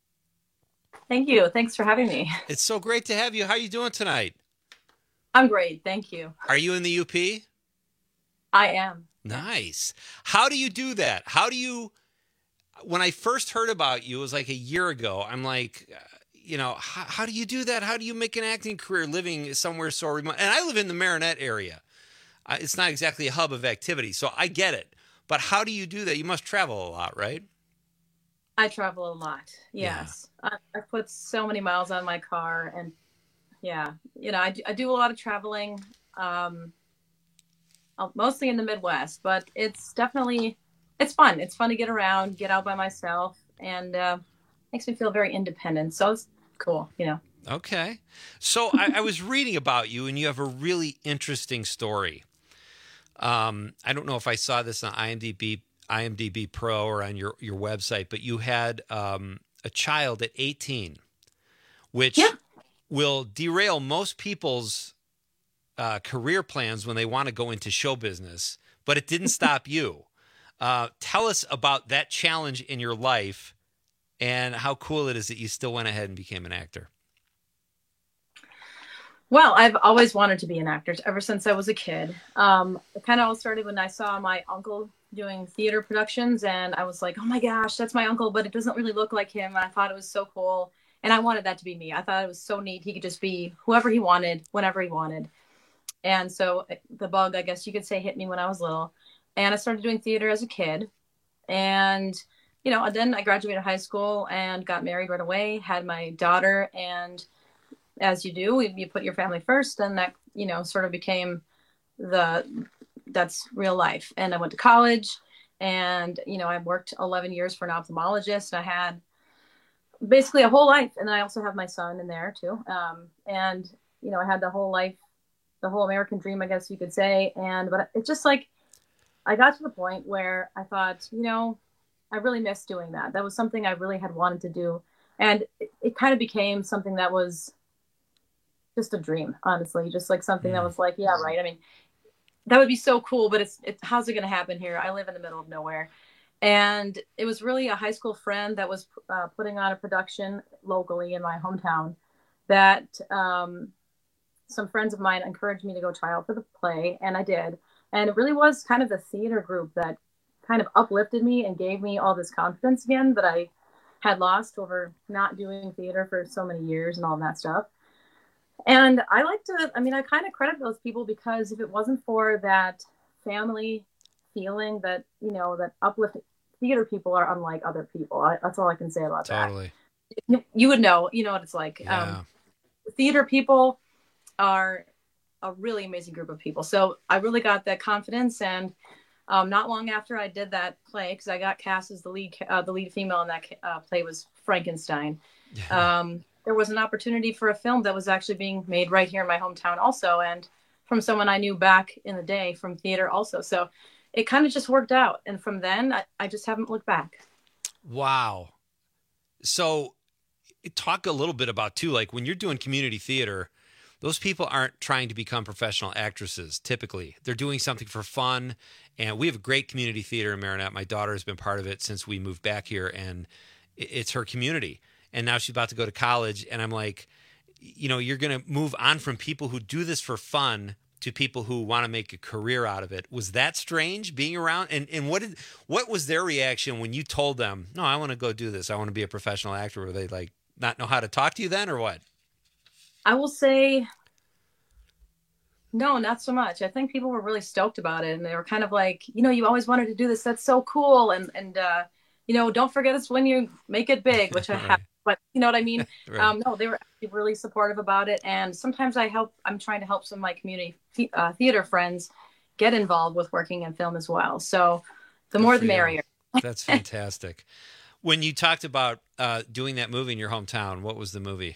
Thank you. Thanks for having me. It's so great to have you. How are you doing tonight? I'm great. Thank you. Are you in the U P? I am. Nice. How do you do that? How do you, when I first heard about you, it was like a year ago, I'm like, uh, you know, how, how do you do that? How do you make an acting career living somewhere so remote? And I live in the Marinette area. Uh, it's not exactly a hub of activity, so I get it. But how do you do that? You must travel a lot, right? I travel a lot, yes. Yeah. I, I put so many miles on my car, and yeah, you know, I do, I do a lot of traveling. Um, mostly in the Midwest, but it's definitely, it's fun. It's fun to get around, get out by myself, and uh, makes me feel very independent. So it's cool, you know. Okay. So I, I was reading about you, and you have a really interesting story. Um, I don't know if I saw this on IMDb, IMDb Pro or on your, your website, but you had um, a child at eighteen, which yeah. will derail most people's Uh, career plans when they want to go into show business, but it didn't stop you. Uh, tell us about that challenge in your life and how cool it is that you still went ahead and became an actor. Well, I've always wanted to be an actor ever since I was a kid. Um, it kind of all started when I saw my uncle doing theater productions, and I was like, oh my gosh, that's my uncle, but it doesn't really look like him. And I thought it was so cool. And I wanted that to be me. I thought it was so neat. He could just be whoever he wanted, whenever he wanted. And so the bug, I guess you could say, hit me when I was little. And I started doing theater as a kid. And, you know, then I graduated high school and got married right away, had my daughter. And as you do, you put your family first. And that, you know, sort of became the, that's real life. And I went to college and, you know, I worked eleven years for an ophthalmologist. I had basically a whole life. And I also have my son in there too. Um, and, you know, I had the whole life, the whole American dream, I guess you could say. And, but it's just like, I got to the point where I thought, you know, I really miss doing that. That was something I really had wanted to do. And it, it kind of became something that was just a dream, honestly, just like something that was like, yeah, right. I mean, that would be so cool, but it's, it's how's it going to happen here? I live in the middle of nowhere. And it was really a high school friend that was uh, putting on a production locally in my hometown that, um, some friends of mine encouraged me to go try out for the play, and I did. And it really was kind of the theater group that kind of uplifted me and gave me all this confidence again that I had lost over not doing theater for so many years and all that stuff. And I like to, I mean, I kind of credit those people because if it wasn't for that family feeling that, you know, that uplifting, theater people are unlike other people. I, that's all I can say about totally. that. You, you would know, you know what it's like. Yeah. Um, theater people are a really amazing group of people. So I really got that confidence. And um, not long after I did that play, because I got cast as the lead, uh, the lead female in that uh, play was Frankenstein. Yeah. Um, there was an opportunity for a film that was actually being made right here in my hometown also. And from someone I knew back in the day from theater also. So it kind of just worked out. And from then I, I just haven't looked back. Wow. So talk a little bit about too, like when you're doing community theater, those people aren't trying to become professional actresses. Typically, they're doing something for fun. And we have a great community theater in Marinette. My daughter has been part of it since we moved back here, and it's her community. And now she's about to go to college. And I'm like, you know, you're going to move on from people who do this for fun to people who want to make a career out of it. Was that strange being around? And and what did what was their reaction when you told them, no, I want to go do this, I want to be a professional actor? Were they like not know how to talk to you then, or what? I will say, no, not so much. I think people were really stoked about it, and they were kind of like, you know, you always wanted to do this. That's so cool. And, and uh, you know, don't forget us when you make it big, which I have. But you know what I mean? Right. Um, no, they were actually really supportive about it. And sometimes I help, I'm trying to help some of my community th- uh, theater friends get involved with working in film as well. So the more the merrier. That's fantastic. When you talked about uh, doing that movie in your hometown, what was the movie?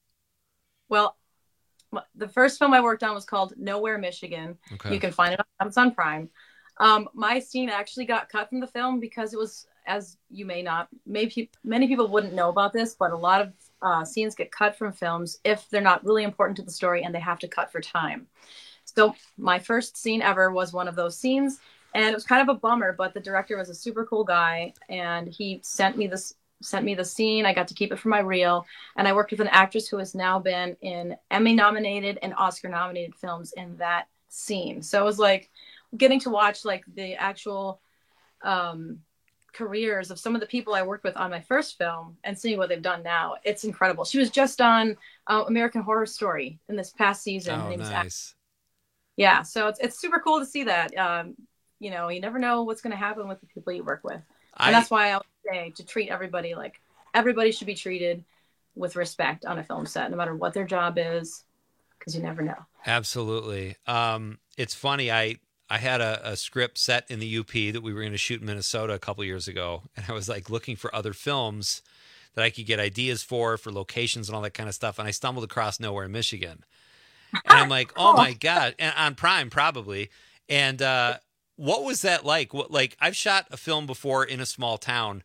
Well, the first film I worked on was called Nowhere, Michigan. Okay. You can find it on Amazon Prime. Um, my scene actually got cut from the film because it was, as you may not, maybe many people wouldn't know about this, but a lot of uh, scenes get cut from films if they're not really important to the story and they have to cut for time. So my first scene ever was one of those scenes, and it was kind of a bummer, but the director was a super cool guy, and he sent me this sent me the scene. I got to keep it for my reel, and I worked with an actress who has now been in Emmy nominated and Oscar nominated films in that scene. So it was like getting to watch like the actual um, careers of some of the people I worked with on my first film and seeing what they've done now. It's incredible. She was just on uh, American Horror Story in this past season. Oh, nice. Yeah. So it's, it's super cool to see that. Um, you know, you never know what's going to happen with the people you work with. And I, that's why I would say to treat everybody like everybody should be treated with respect on a film set, no matter what their job is, because you never know. Absolutely. Um, it's funny. I, I had a, a script set in the U P that we were going to shoot in Minnesota a couple years ago. And I was like looking for other films that I could get ideas for, for locations and all that kind of stuff. And I stumbled across Nowhere, Michigan. And I'm like, oh my God. And on Prime, probably. And, uh, what was that like? What, like I've shot a film before in a small town.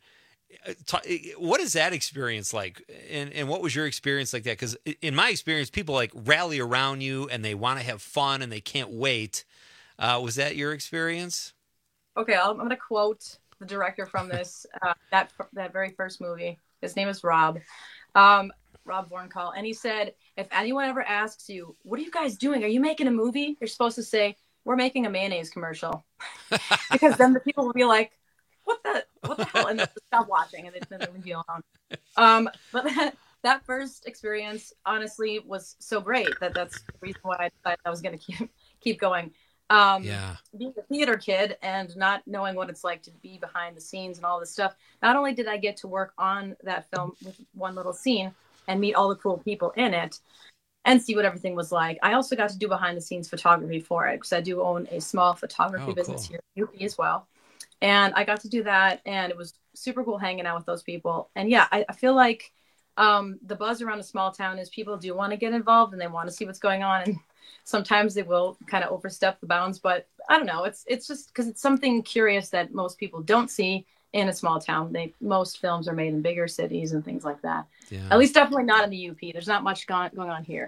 What is that experience like? And and what was your experience like that? Because in my experience, people like rally around you and they want to have fun and they can't wait. Uh, was that your experience? Okay, I'll, I'm going to quote the director from this uh, that that very first movie. His name is Rob, um, Rob Vornkall, and he said, "If anyone ever asks you, what are you guys doing? Are you making a movie?" You're supposed to say, "We're making a mayonnaise commercial," because then the people will be like, "What the what the hell?" and they'll stop watching and then they'll be alone. Um, but that, that first experience, honestly, was so great that that's the reason why I decided I was going to keep keep going. Um, yeah. Being a theater kid and not knowing what it's like to be behind the scenes and all this stuff, not only did I get to work on that film with one little scene and meet all the cool people in it and see what everything was like, I also got to do behind the scenes photography for it, because I do own a small photography oh, business cool. here in U P as well. And I got to do that, and it was super cool hanging out with those people. And yeah, I, I feel like um, the buzz around a small town is people do want to get involved and they want to see what's going on. And sometimes they will kind of overstep the bounds, but I don't know. It's it's just because it's something curious that most people don't see in a small town. They most films are made in bigger cities and things like that. Yeah. At least definitely not in the U P. There's not much going going on here.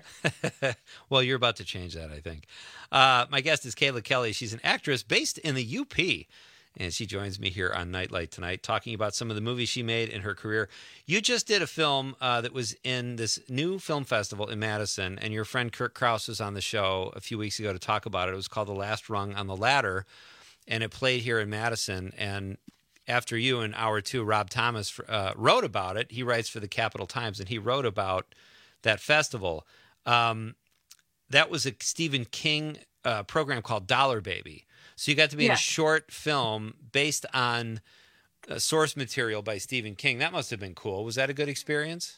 Well, you're about to change that, I think. Uh, my guest is Kayla Kelly. She's an actress based in the U P, and she joins me here on Nightlight tonight, talking about some of the movies she made in her career. You just did a film uh, that was in this new film festival in Madison, and your friend Kirk Krause was on the show a few weeks ago to talk about it. It was called The Last Rung on the Ladder, and it played here in Madison. And after you, in hour two, Rob Thomas uh, wrote about it. He writes for the Capital Times, and he wrote about that festival. Um, that was a Stephen King uh, program called Dollar Baby. So you got to be Yeah. in a short film based on uh, source material by Stephen King. That must have been cool. Was that a good experience?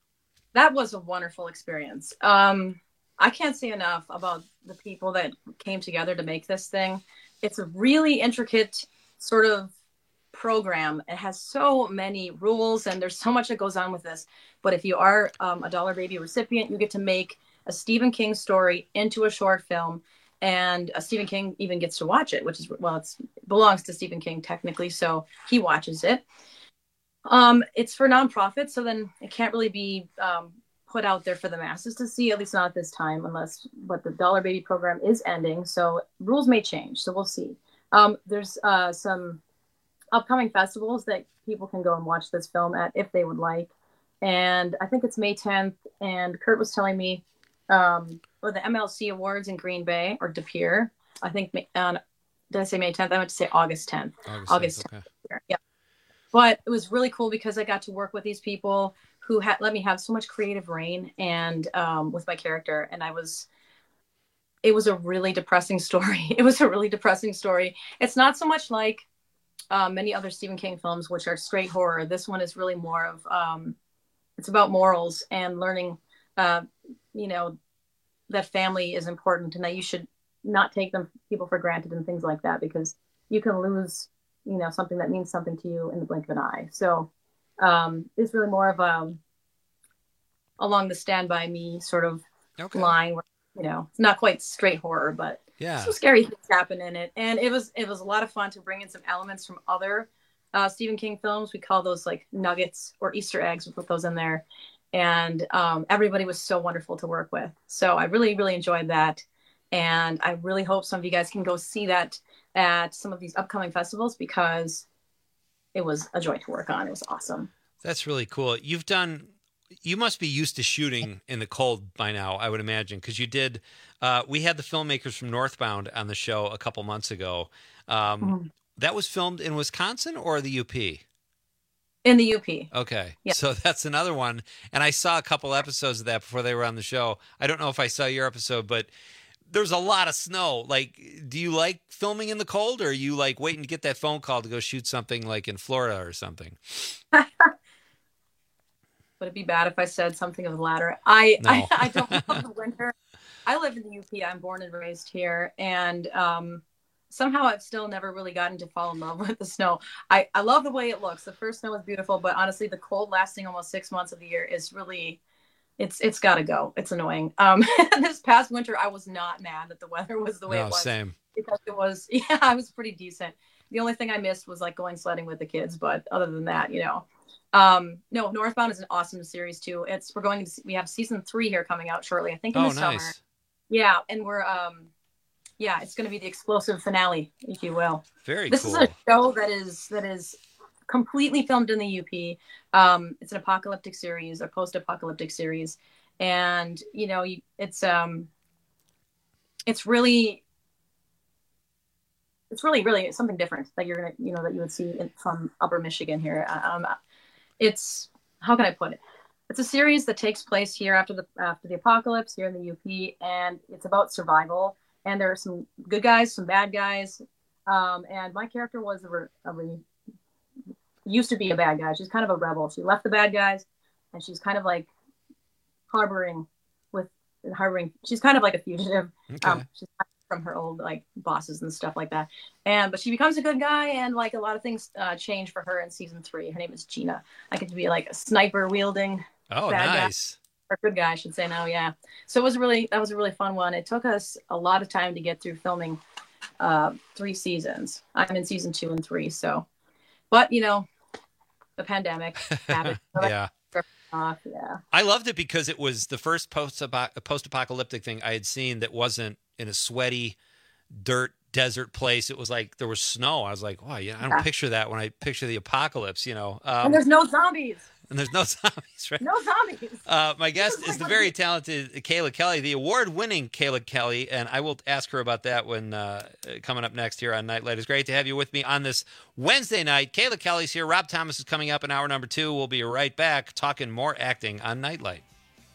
That was a wonderful experience. Um, I can't say enough about the people that came together to make this thing. It's a really intricate sort of program. It has so many rules and there's so much that goes on with this. But if you are um, a Dollar Baby recipient, you get to make a Stephen King story into a short film. And uh, Stephen King even gets to watch it, which is, well, it's, it belongs to Stephen King technically, so he watches it. Um, it's for nonprofit, so then it can't really be um, put out there for the masses to see, at least not at this time, unless, but the Dollar Baby program is ending. So rules may change. So we'll see. Um, there's uh, some upcoming festivals that people can go and watch this film at if they would like. And I think it's May tenth. And Kurt was telling me, um, or the M L C Awards in Green Bay or De Pere. I think, uh, did I say May tenth? I meant to say August tenth. August, August tenth. Okay. Yeah. But it was really cool because I got to work with these people who had let me have so much creative reign and um, with my character. And I was, it was a really depressing story. It was a really depressing story. It's not so much like uh, many other Stephen King films, which are straight horror. This one is really more of, um, it's about morals and learning, uh, you know, that family is important and that you should not take them people for granted and things like that, because you can lose, you know, something that means something to you in the blink of an eye. So um, it's really more of a along the Stand By Me sort of okay. line where, you know, it's not quite straight horror, but yeah, some scary things happen in it. And it was, it was a lot of fun to bring in some elements from other uh, Stephen King films. We call those like nuggets or Easter eggs. We put those in there. And um, everybody was so wonderful to work with. So I really, really enjoyed that. And I really hope some of you guys can go see that at some of these upcoming festivals, because it was a joy to work on. It was awesome. That's really cool. You've done, you must be used to shooting in the cold by now, I would imagine, because you did, uh, we had the filmmakers from Northbound on the show a couple months ago. Um, mm-hmm. That was filmed in Wisconsin or the U P? In the U P. Okay. Yeah. So that's another one. And I saw a couple episodes of that before they were on the show. I don't know if I saw your episode, but there's a lot of snow. Like, do you like filming in the cold, or are you like waiting to get that phone call to go shoot something like in Florida or something? Would it be bad if I said something of the latter? I, no. I, I don't love the winter. I live in the U P. I'm born and raised here. And um, somehow I've still never really gotten to fall in love with the snow. I, I love the way it looks. The first snow is beautiful, but honestly, the cold lasting almost six months of the year is really... It's it's got to go. It's annoying. Um, this past winter, I was not mad that the weather was the way no, it was. Same. Because it was, yeah, I was pretty decent. The only thing I missed was like going sledding with the kids, but other than that, you know, um, no. Northbound is an awesome series too. It's we're going to we have season three here coming out shortly. I think in oh, the nice. summer. Yeah, and we're um, yeah, it's going to be the explosive finale, if you will. Very this cool. This is a show that is that is. completely filmed in the U P. Um, it's an apocalyptic series, a post-apocalyptic series, and you know, you, it's um, it's really, it's really, really something different that you're gonna, you know, that you would see in, from Upper Michigan here. Um, it's how can I put it? It's a series that takes place here after the after the apocalypse here in the U P, and it's about survival. And there are some good guys, some bad guys, um, and my character was a, re- a re- used to be a bad guy. She's kind of a rebel. She left the bad guys, and she's kind of like harboring with harboring. She's kind of like a fugitive. Okay. Um, she's from her old like bosses and stuff like that. And but she becomes a good guy, and like a lot of things uh, change for her in season three. Her name is Gina. I get to be like a sniper wielding. Oh, bad nice. Guy. Or good guy, I should say now. Yeah. So it was really that was a really fun one. It took us a lot of time to get through filming uh, three seasons. I'm in season two and three. So, but you know. The pandemic happened. yeah. Off, yeah. I loved it because it was the first post post-apocalyptic thing I had seen that wasn't in a sweaty dirt desert place. It was like there was snow. I was like, oh, yeah, I don't yeah. picture that when I picture the apocalypse, you know. Um, and there's no zombies. And there's no zombies, right? No zombies. Uh, my guest is the very talented Kayla Kelly, the award-winning Kayla Kelly, and I will ask her about that when uh, coming up next here on Nightlight. It's great to have you with me on this Wednesday night. Kayla Kelly's here. Rob Thomas is coming up in hour number two. We'll be right back talking more acting on Nightlight.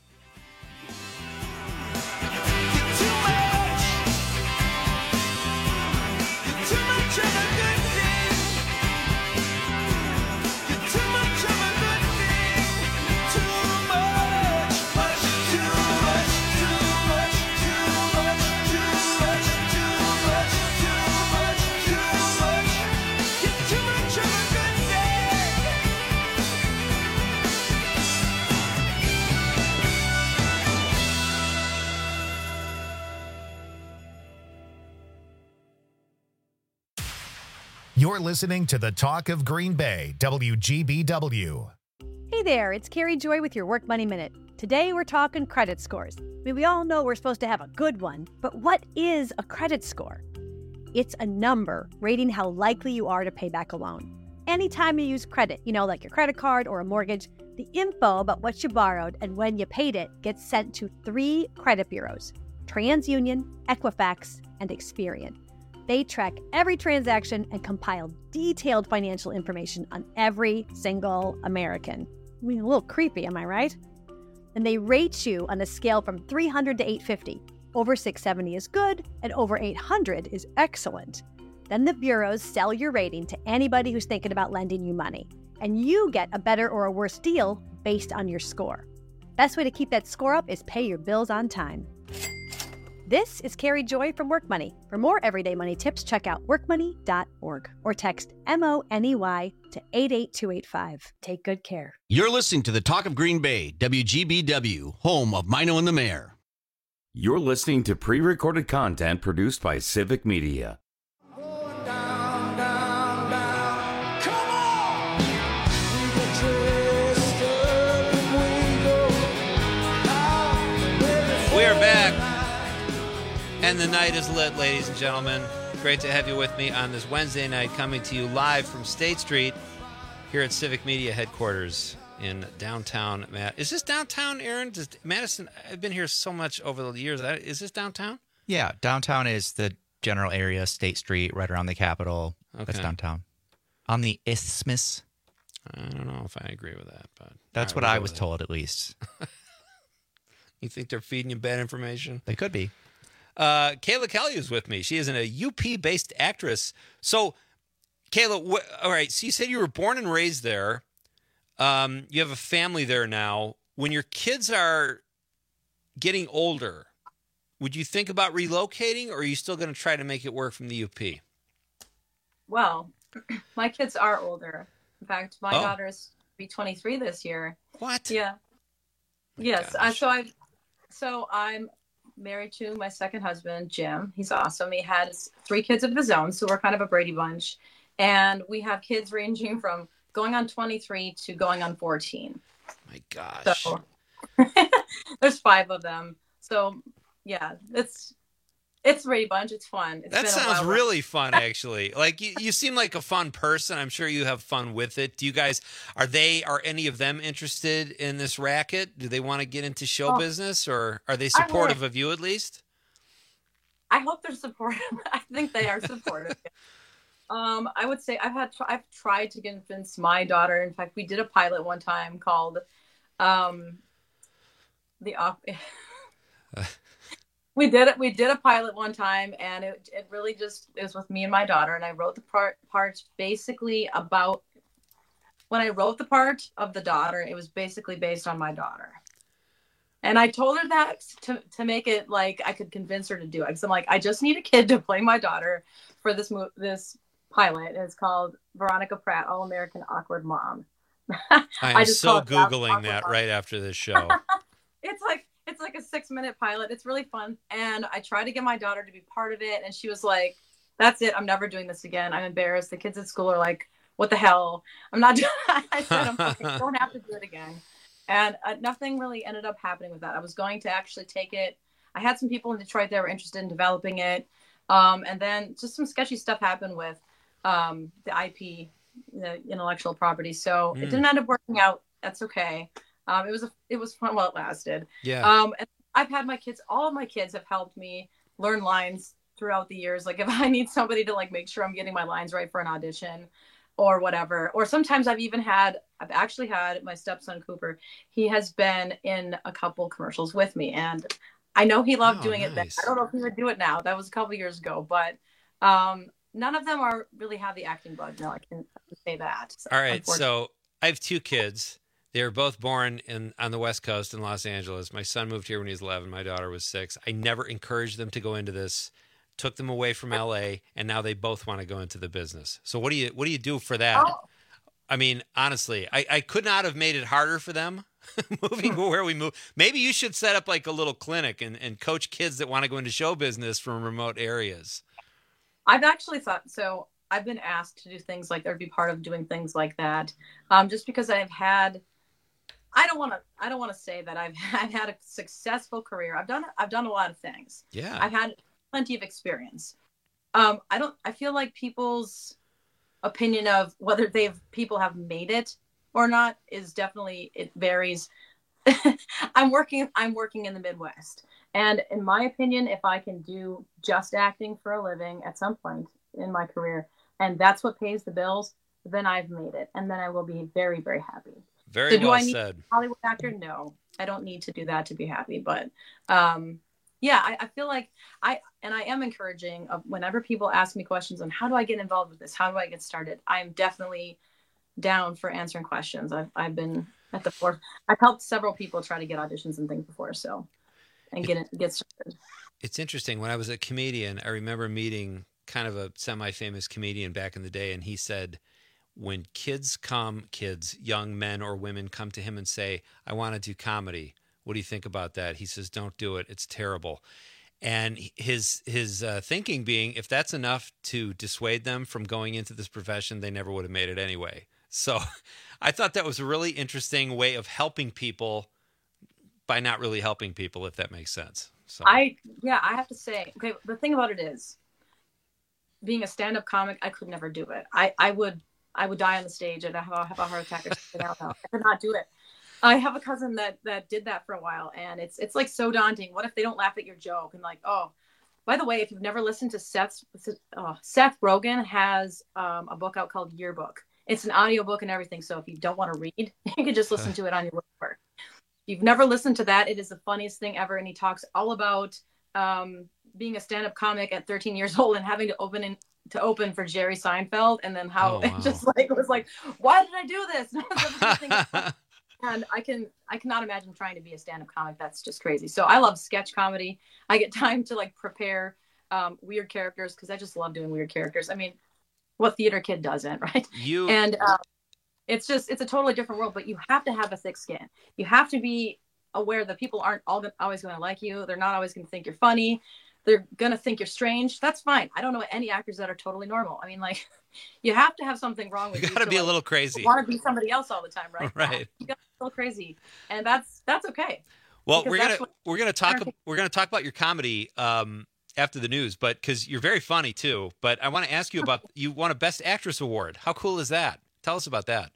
You're listening to the Talk of Green Bay, W G B W. Hey there, it's Carrie Joy with your Work Money Minute. Today we're talking credit scores. I mean, we all know we're supposed to have a good one, but what is a credit score? It's a number rating how likely you are to pay back a loan. Anytime you use credit, you know, like your credit card or a mortgage, the info about what you borrowed and when you paid it gets sent to three credit bureaus: TransUnion, Equifax, and Experian. They track every transaction and compile detailed financial information on every single American. I mean, a little creepy, am I right? And they rate you on a scale from three hundred to eight fifty. Over six seventy is good, and over eight hundred is excellent. Then the bureaus sell your rating to anybody who's thinking about lending you money, and you get a better or a worse deal based on your score. Best way to keep that score up is pay your bills on time. This is Carrie Joy from Work Money. For more everyday money tips, check out work money dot org or text M O N E Y to eight eight two eight five. Take good care. You're listening to the Talk of Green Bay, W G B W, home of Mino and the Mayor. You're listening to pre-recorded content produced by Civic Media. We are back, and the night is lit, ladies and gentlemen. Great to have you with me on this Wednesday night, coming to you live from State Street here at Civic Media headquarters in downtown. Matt, is this downtown, Aaron? Does Madison? I've been here so much over the years. Is this downtown? Yeah, downtown is the general area, State Street, right around the Capitol. Okay. That's downtown. On the Isthmus. I don't know if I agree with that, but that's right, what we'll I was told, at least. You think they're feeding you bad information? They could be. Uh, Kayla Kelly is with me. She is a U P-based actress. So, Kayla, wh- all right, so you said you were born and raised there. Um, you have a family there now. When your kids are getting older, would you think about relocating, or are you still going to try to make it work from the U P? Well, my kids are older. In fact, my Oh. daughter is be twenty-three this year. What? Yeah. Yes. I, so I, so I'm married to my second husband, Jim. He's awesome. He has three kids of his own, so we're kind of a Brady bunch, and we have kids ranging from going on twenty-three to going on fourteen. My gosh. So there's five of them. So yeah, it's it's Brady Bunch. It's fun. It's That been a sounds while. really fun, actually. Like you, you seem like a fun person. I'm sure you have fun with it. Do you guys, are they, are any of them interested in this racket? Do they want to get into show Oh. business, or are they I supportive would. of you at least? I hope they're supportive. I think they are supportive. um, I would say I've had I've tried to convince my daughter. In fact, we did a pilot one time called um, the op- we did it. We did a pilot one time, and it it really just it was with me and my daughter, and I wrote the part parts basically about when I wrote the part of the daughter. It was basically based on my daughter. And I told her that to, to make it like I could convince her to do it. Because I'm like, I just need a kid to play my daughter for this mo- this pilot. It's called Veronica Pratt, All American Awkward Mom. I am I just so call it Awkward Googling that Mom. right after this show. It's like it's like a six minute pilot. It's really fun. And I tried to get my daughter to be part of it, and she was like, "That's it. I'm never doing this again. I'm embarrassed." The kids at school are like, "What the hell? I'm not doing." I said, "I'm like, don't have to do it again." And uh, nothing really ended up happening with that. I was going to actually take it. I had some people in Detroit that were interested in developing it. Um, and then just some sketchy stuff happened with um, the I P, the intellectual property. So Mm. it didn't end up working out. That's okay. Um, it was a, it was fun while it lasted. Yeah. Um, and I've had my kids, all of my kids have helped me learn lines throughout the years. Like if I need somebody to like make sure I'm getting my lines right for an audition or whatever, or sometimes I've even had, I've actually had my stepson Cooper. He has been in a couple commercials with me, and I know he loved Oh, doing it then. nice. I don't know if he would do it now. That was a couple years ago, but um, none of them are really have the acting bug. No, I can say that. So, All right, unfortunately. so I have two kids. They were both born in on the West Coast in Los Angeles. My son moved here when he was eleven. My daughter was six. I never encouraged them to go into this. Took them away from L A, and now they both want to go into the business. So what do you what do you do for that? Oh. I mean, honestly, I, I could not have made it harder for them moving where we move. Maybe you should set up like a little clinic and, and coach kids that want to go into show business from remote areas. I've actually thought so. I've been asked to do things like or be part of doing things like that, um, just because I've had I don't want to. I don't want to say that I've I've had a successful career. I've done I've done a lot of things. Yeah. I've had plenty of experience. Um, I don't. I feel like people's opinion of whether they've people have made it or not is definitely, it varies. I'm working. I'm working in the Midwest, and in my opinion, if I can do just acting for a living at some point in my career, and that's what pays the bills, then I've made it, and then I will be very, very happy. Very so do well I need said. a Hollywood actor? No, I don't need to do that to be happy. But um, yeah, I, I feel like I, and I am encouraging of whenever people ask me questions on how do I get involved with this? How do I get started? I'm definitely down for answering questions. I've, I've been at the forefront. I've helped several people try to get auditions and things before. So, and get it, get started. It's interesting. When I was a comedian, I remember meeting kind of a semi-famous comedian back in the day. And he said, when kids come, kids, young men or women come to him and say, I want to do comedy. What do you think about that? He says, don't do it. It's terrible. And his his uh, thinking being, if that's enough to dissuade them from going into this profession, they never would have made it anyway. So I thought that was a really interesting way of helping people by not really helping people, if that makes sense. So I, yeah, I have to say, okay, the thing about it is, being a stand-up comic, I could never do it. I, I would I would die on the stage and have a, have a heart attack or something. I don't know. I could not do it. I have a cousin that that did that for a while, and it's it's like so daunting. What if they don't laugh at your joke? And like, oh, by the way, if you've never listened to Seth's, oh, Seth Rogen has um, a book out called Yearbook. It's an audio book and everything. So if you don't want to read, you can just listen to it on your work. If you've never listened to that, it is the funniest thing ever. And he talks all about um, being a stand-up comic at thirteen years old and having to open in, to open for Jerry Seinfeld, and then how Oh, wow. it just like was like, why did I do this? And I can I cannot imagine trying to be a stand-up comic. That's just crazy. So I love sketch comedy. I get time to like prepare um, weird characters because I just love doing weird characters. I mean, what theater kid doesn't, right? You and uh, it's just it's a totally different world. But you have to have a thick skin. You have to be aware that people aren't all always going to like you. They're not always going to think you're funny. They're going to think you're strange. That's fine. I don't know any actors that are totally normal. I mean, like, you have to have something wrong with you. You got to be like, a little crazy. Want to be somebody else all the time, right? Right. You got to be a little crazy, and that's that's okay. Well, Because we're that's gonna what- we're gonna talk we're gonna talk about your comedy um, after the news, but because you're very funny too. But I want to ask you about you won a Best Actress award. How cool is that? Tell us about that.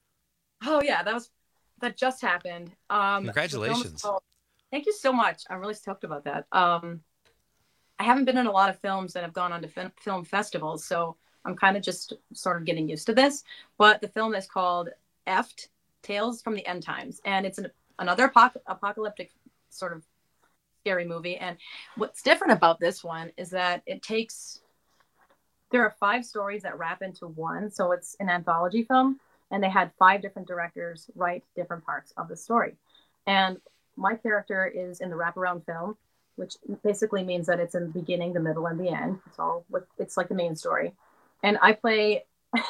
Oh yeah, that was that just happened. Um, the film is Congratulations. called- Thank you so much. I'm really stoked about that. Um, I haven't been in a lot of films that have gone on to fin- film festivals, so I'm kind of just sort of getting used to this. But the film is called Effed, Tales from the End Times, and it's an, another apoc- apocalyptic sort of scary movie. And what's different about this one is that it takes, there are five stories that wrap into one, so it's an anthology film, and they had five different directors write different parts of the story. And my character is in the wraparound film, which basically means that it's in the beginning, the middle, and the end. It's all with, it's like the main story. And I play,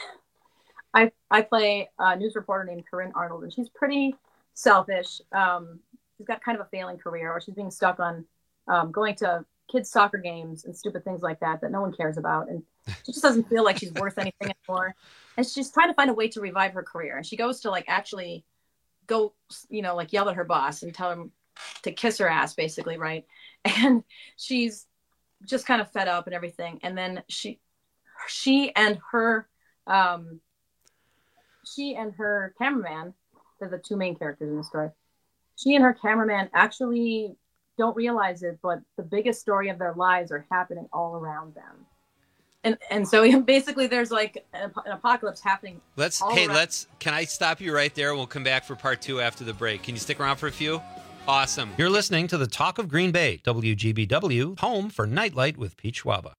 I I play a news reporter named Corinne Arnold, and she's pretty selfish. Um, she's got kind of a failing career, or she's being stuck on um, going to kids' soccer games and stupid things like that that no one cares about. And she just doesn't feel like she's worth anything anymore. And she's trying to find a way to revive her career. And she goes to like actually go, you know, like yell at her boss and tell him to kiss her ass, basically, right? And she's just kind of fed up and everything. And then she, she and her, um, she and her cameraman, they're the two main characters in the story. She and her cameraman actually don't realize it, but the biggest story of their lives are happening all around them. And and so basically, there's like an, an apocalypse happening. Let's all hey, around. let's can I stop you right there? We'll come back for part two after the break. Can you stick around for a few? Awesome. You're listening to the Talk of Green Bay, W G B W, home for Nightlight with Pete Schwaba.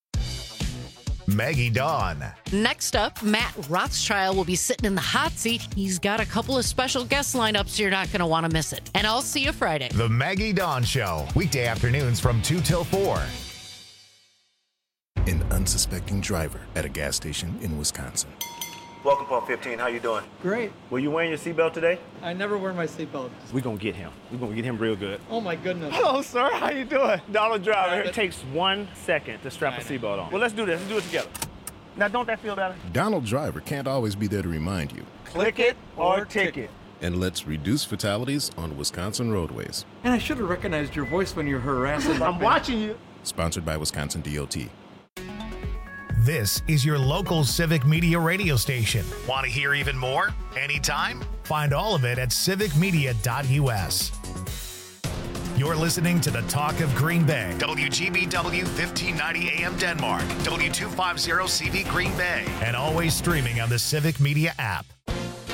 Maggie Dawn. Next up, Matt Rothschild will be sitting in the hot seat. He's got a couple of special guest lineups, so you're not going to want to miss it. And I'll see you Friday. The Maggie Dawn Show, weekday afternoons from two till four. An unsuspecting driver at a gas station in Wisconsin. Welcome, Pump fifteen. How you doing? Great. Were you wearing your seatbelt today? I never wear my seatbelt. We're gonna get him. We're gonna get him real good. Oh my goodness. Hello, sir. How you doing? Donald Driver. Private. It takes one second to strap a seatbelt on. Well, let's do this. Let's do it together. Now, don't that feel better? Donald Driver can't always be there to remind you. Click it or ticket. And let's reduce fatalities on Wisconsin roadways. And I should have recognized your voice when you're harassing. I'm watching you. Sponsored by Wisconsin D O T. This is your local Civic Media radio station. Want to hear even more? Anytime? Find all of it at civic media dot U S. You're listening to the Talk of Green Bay. W G B W fifteen ninety A M Denmark. W two fifty C V Green Bay. And always streaming on the Civic Media app.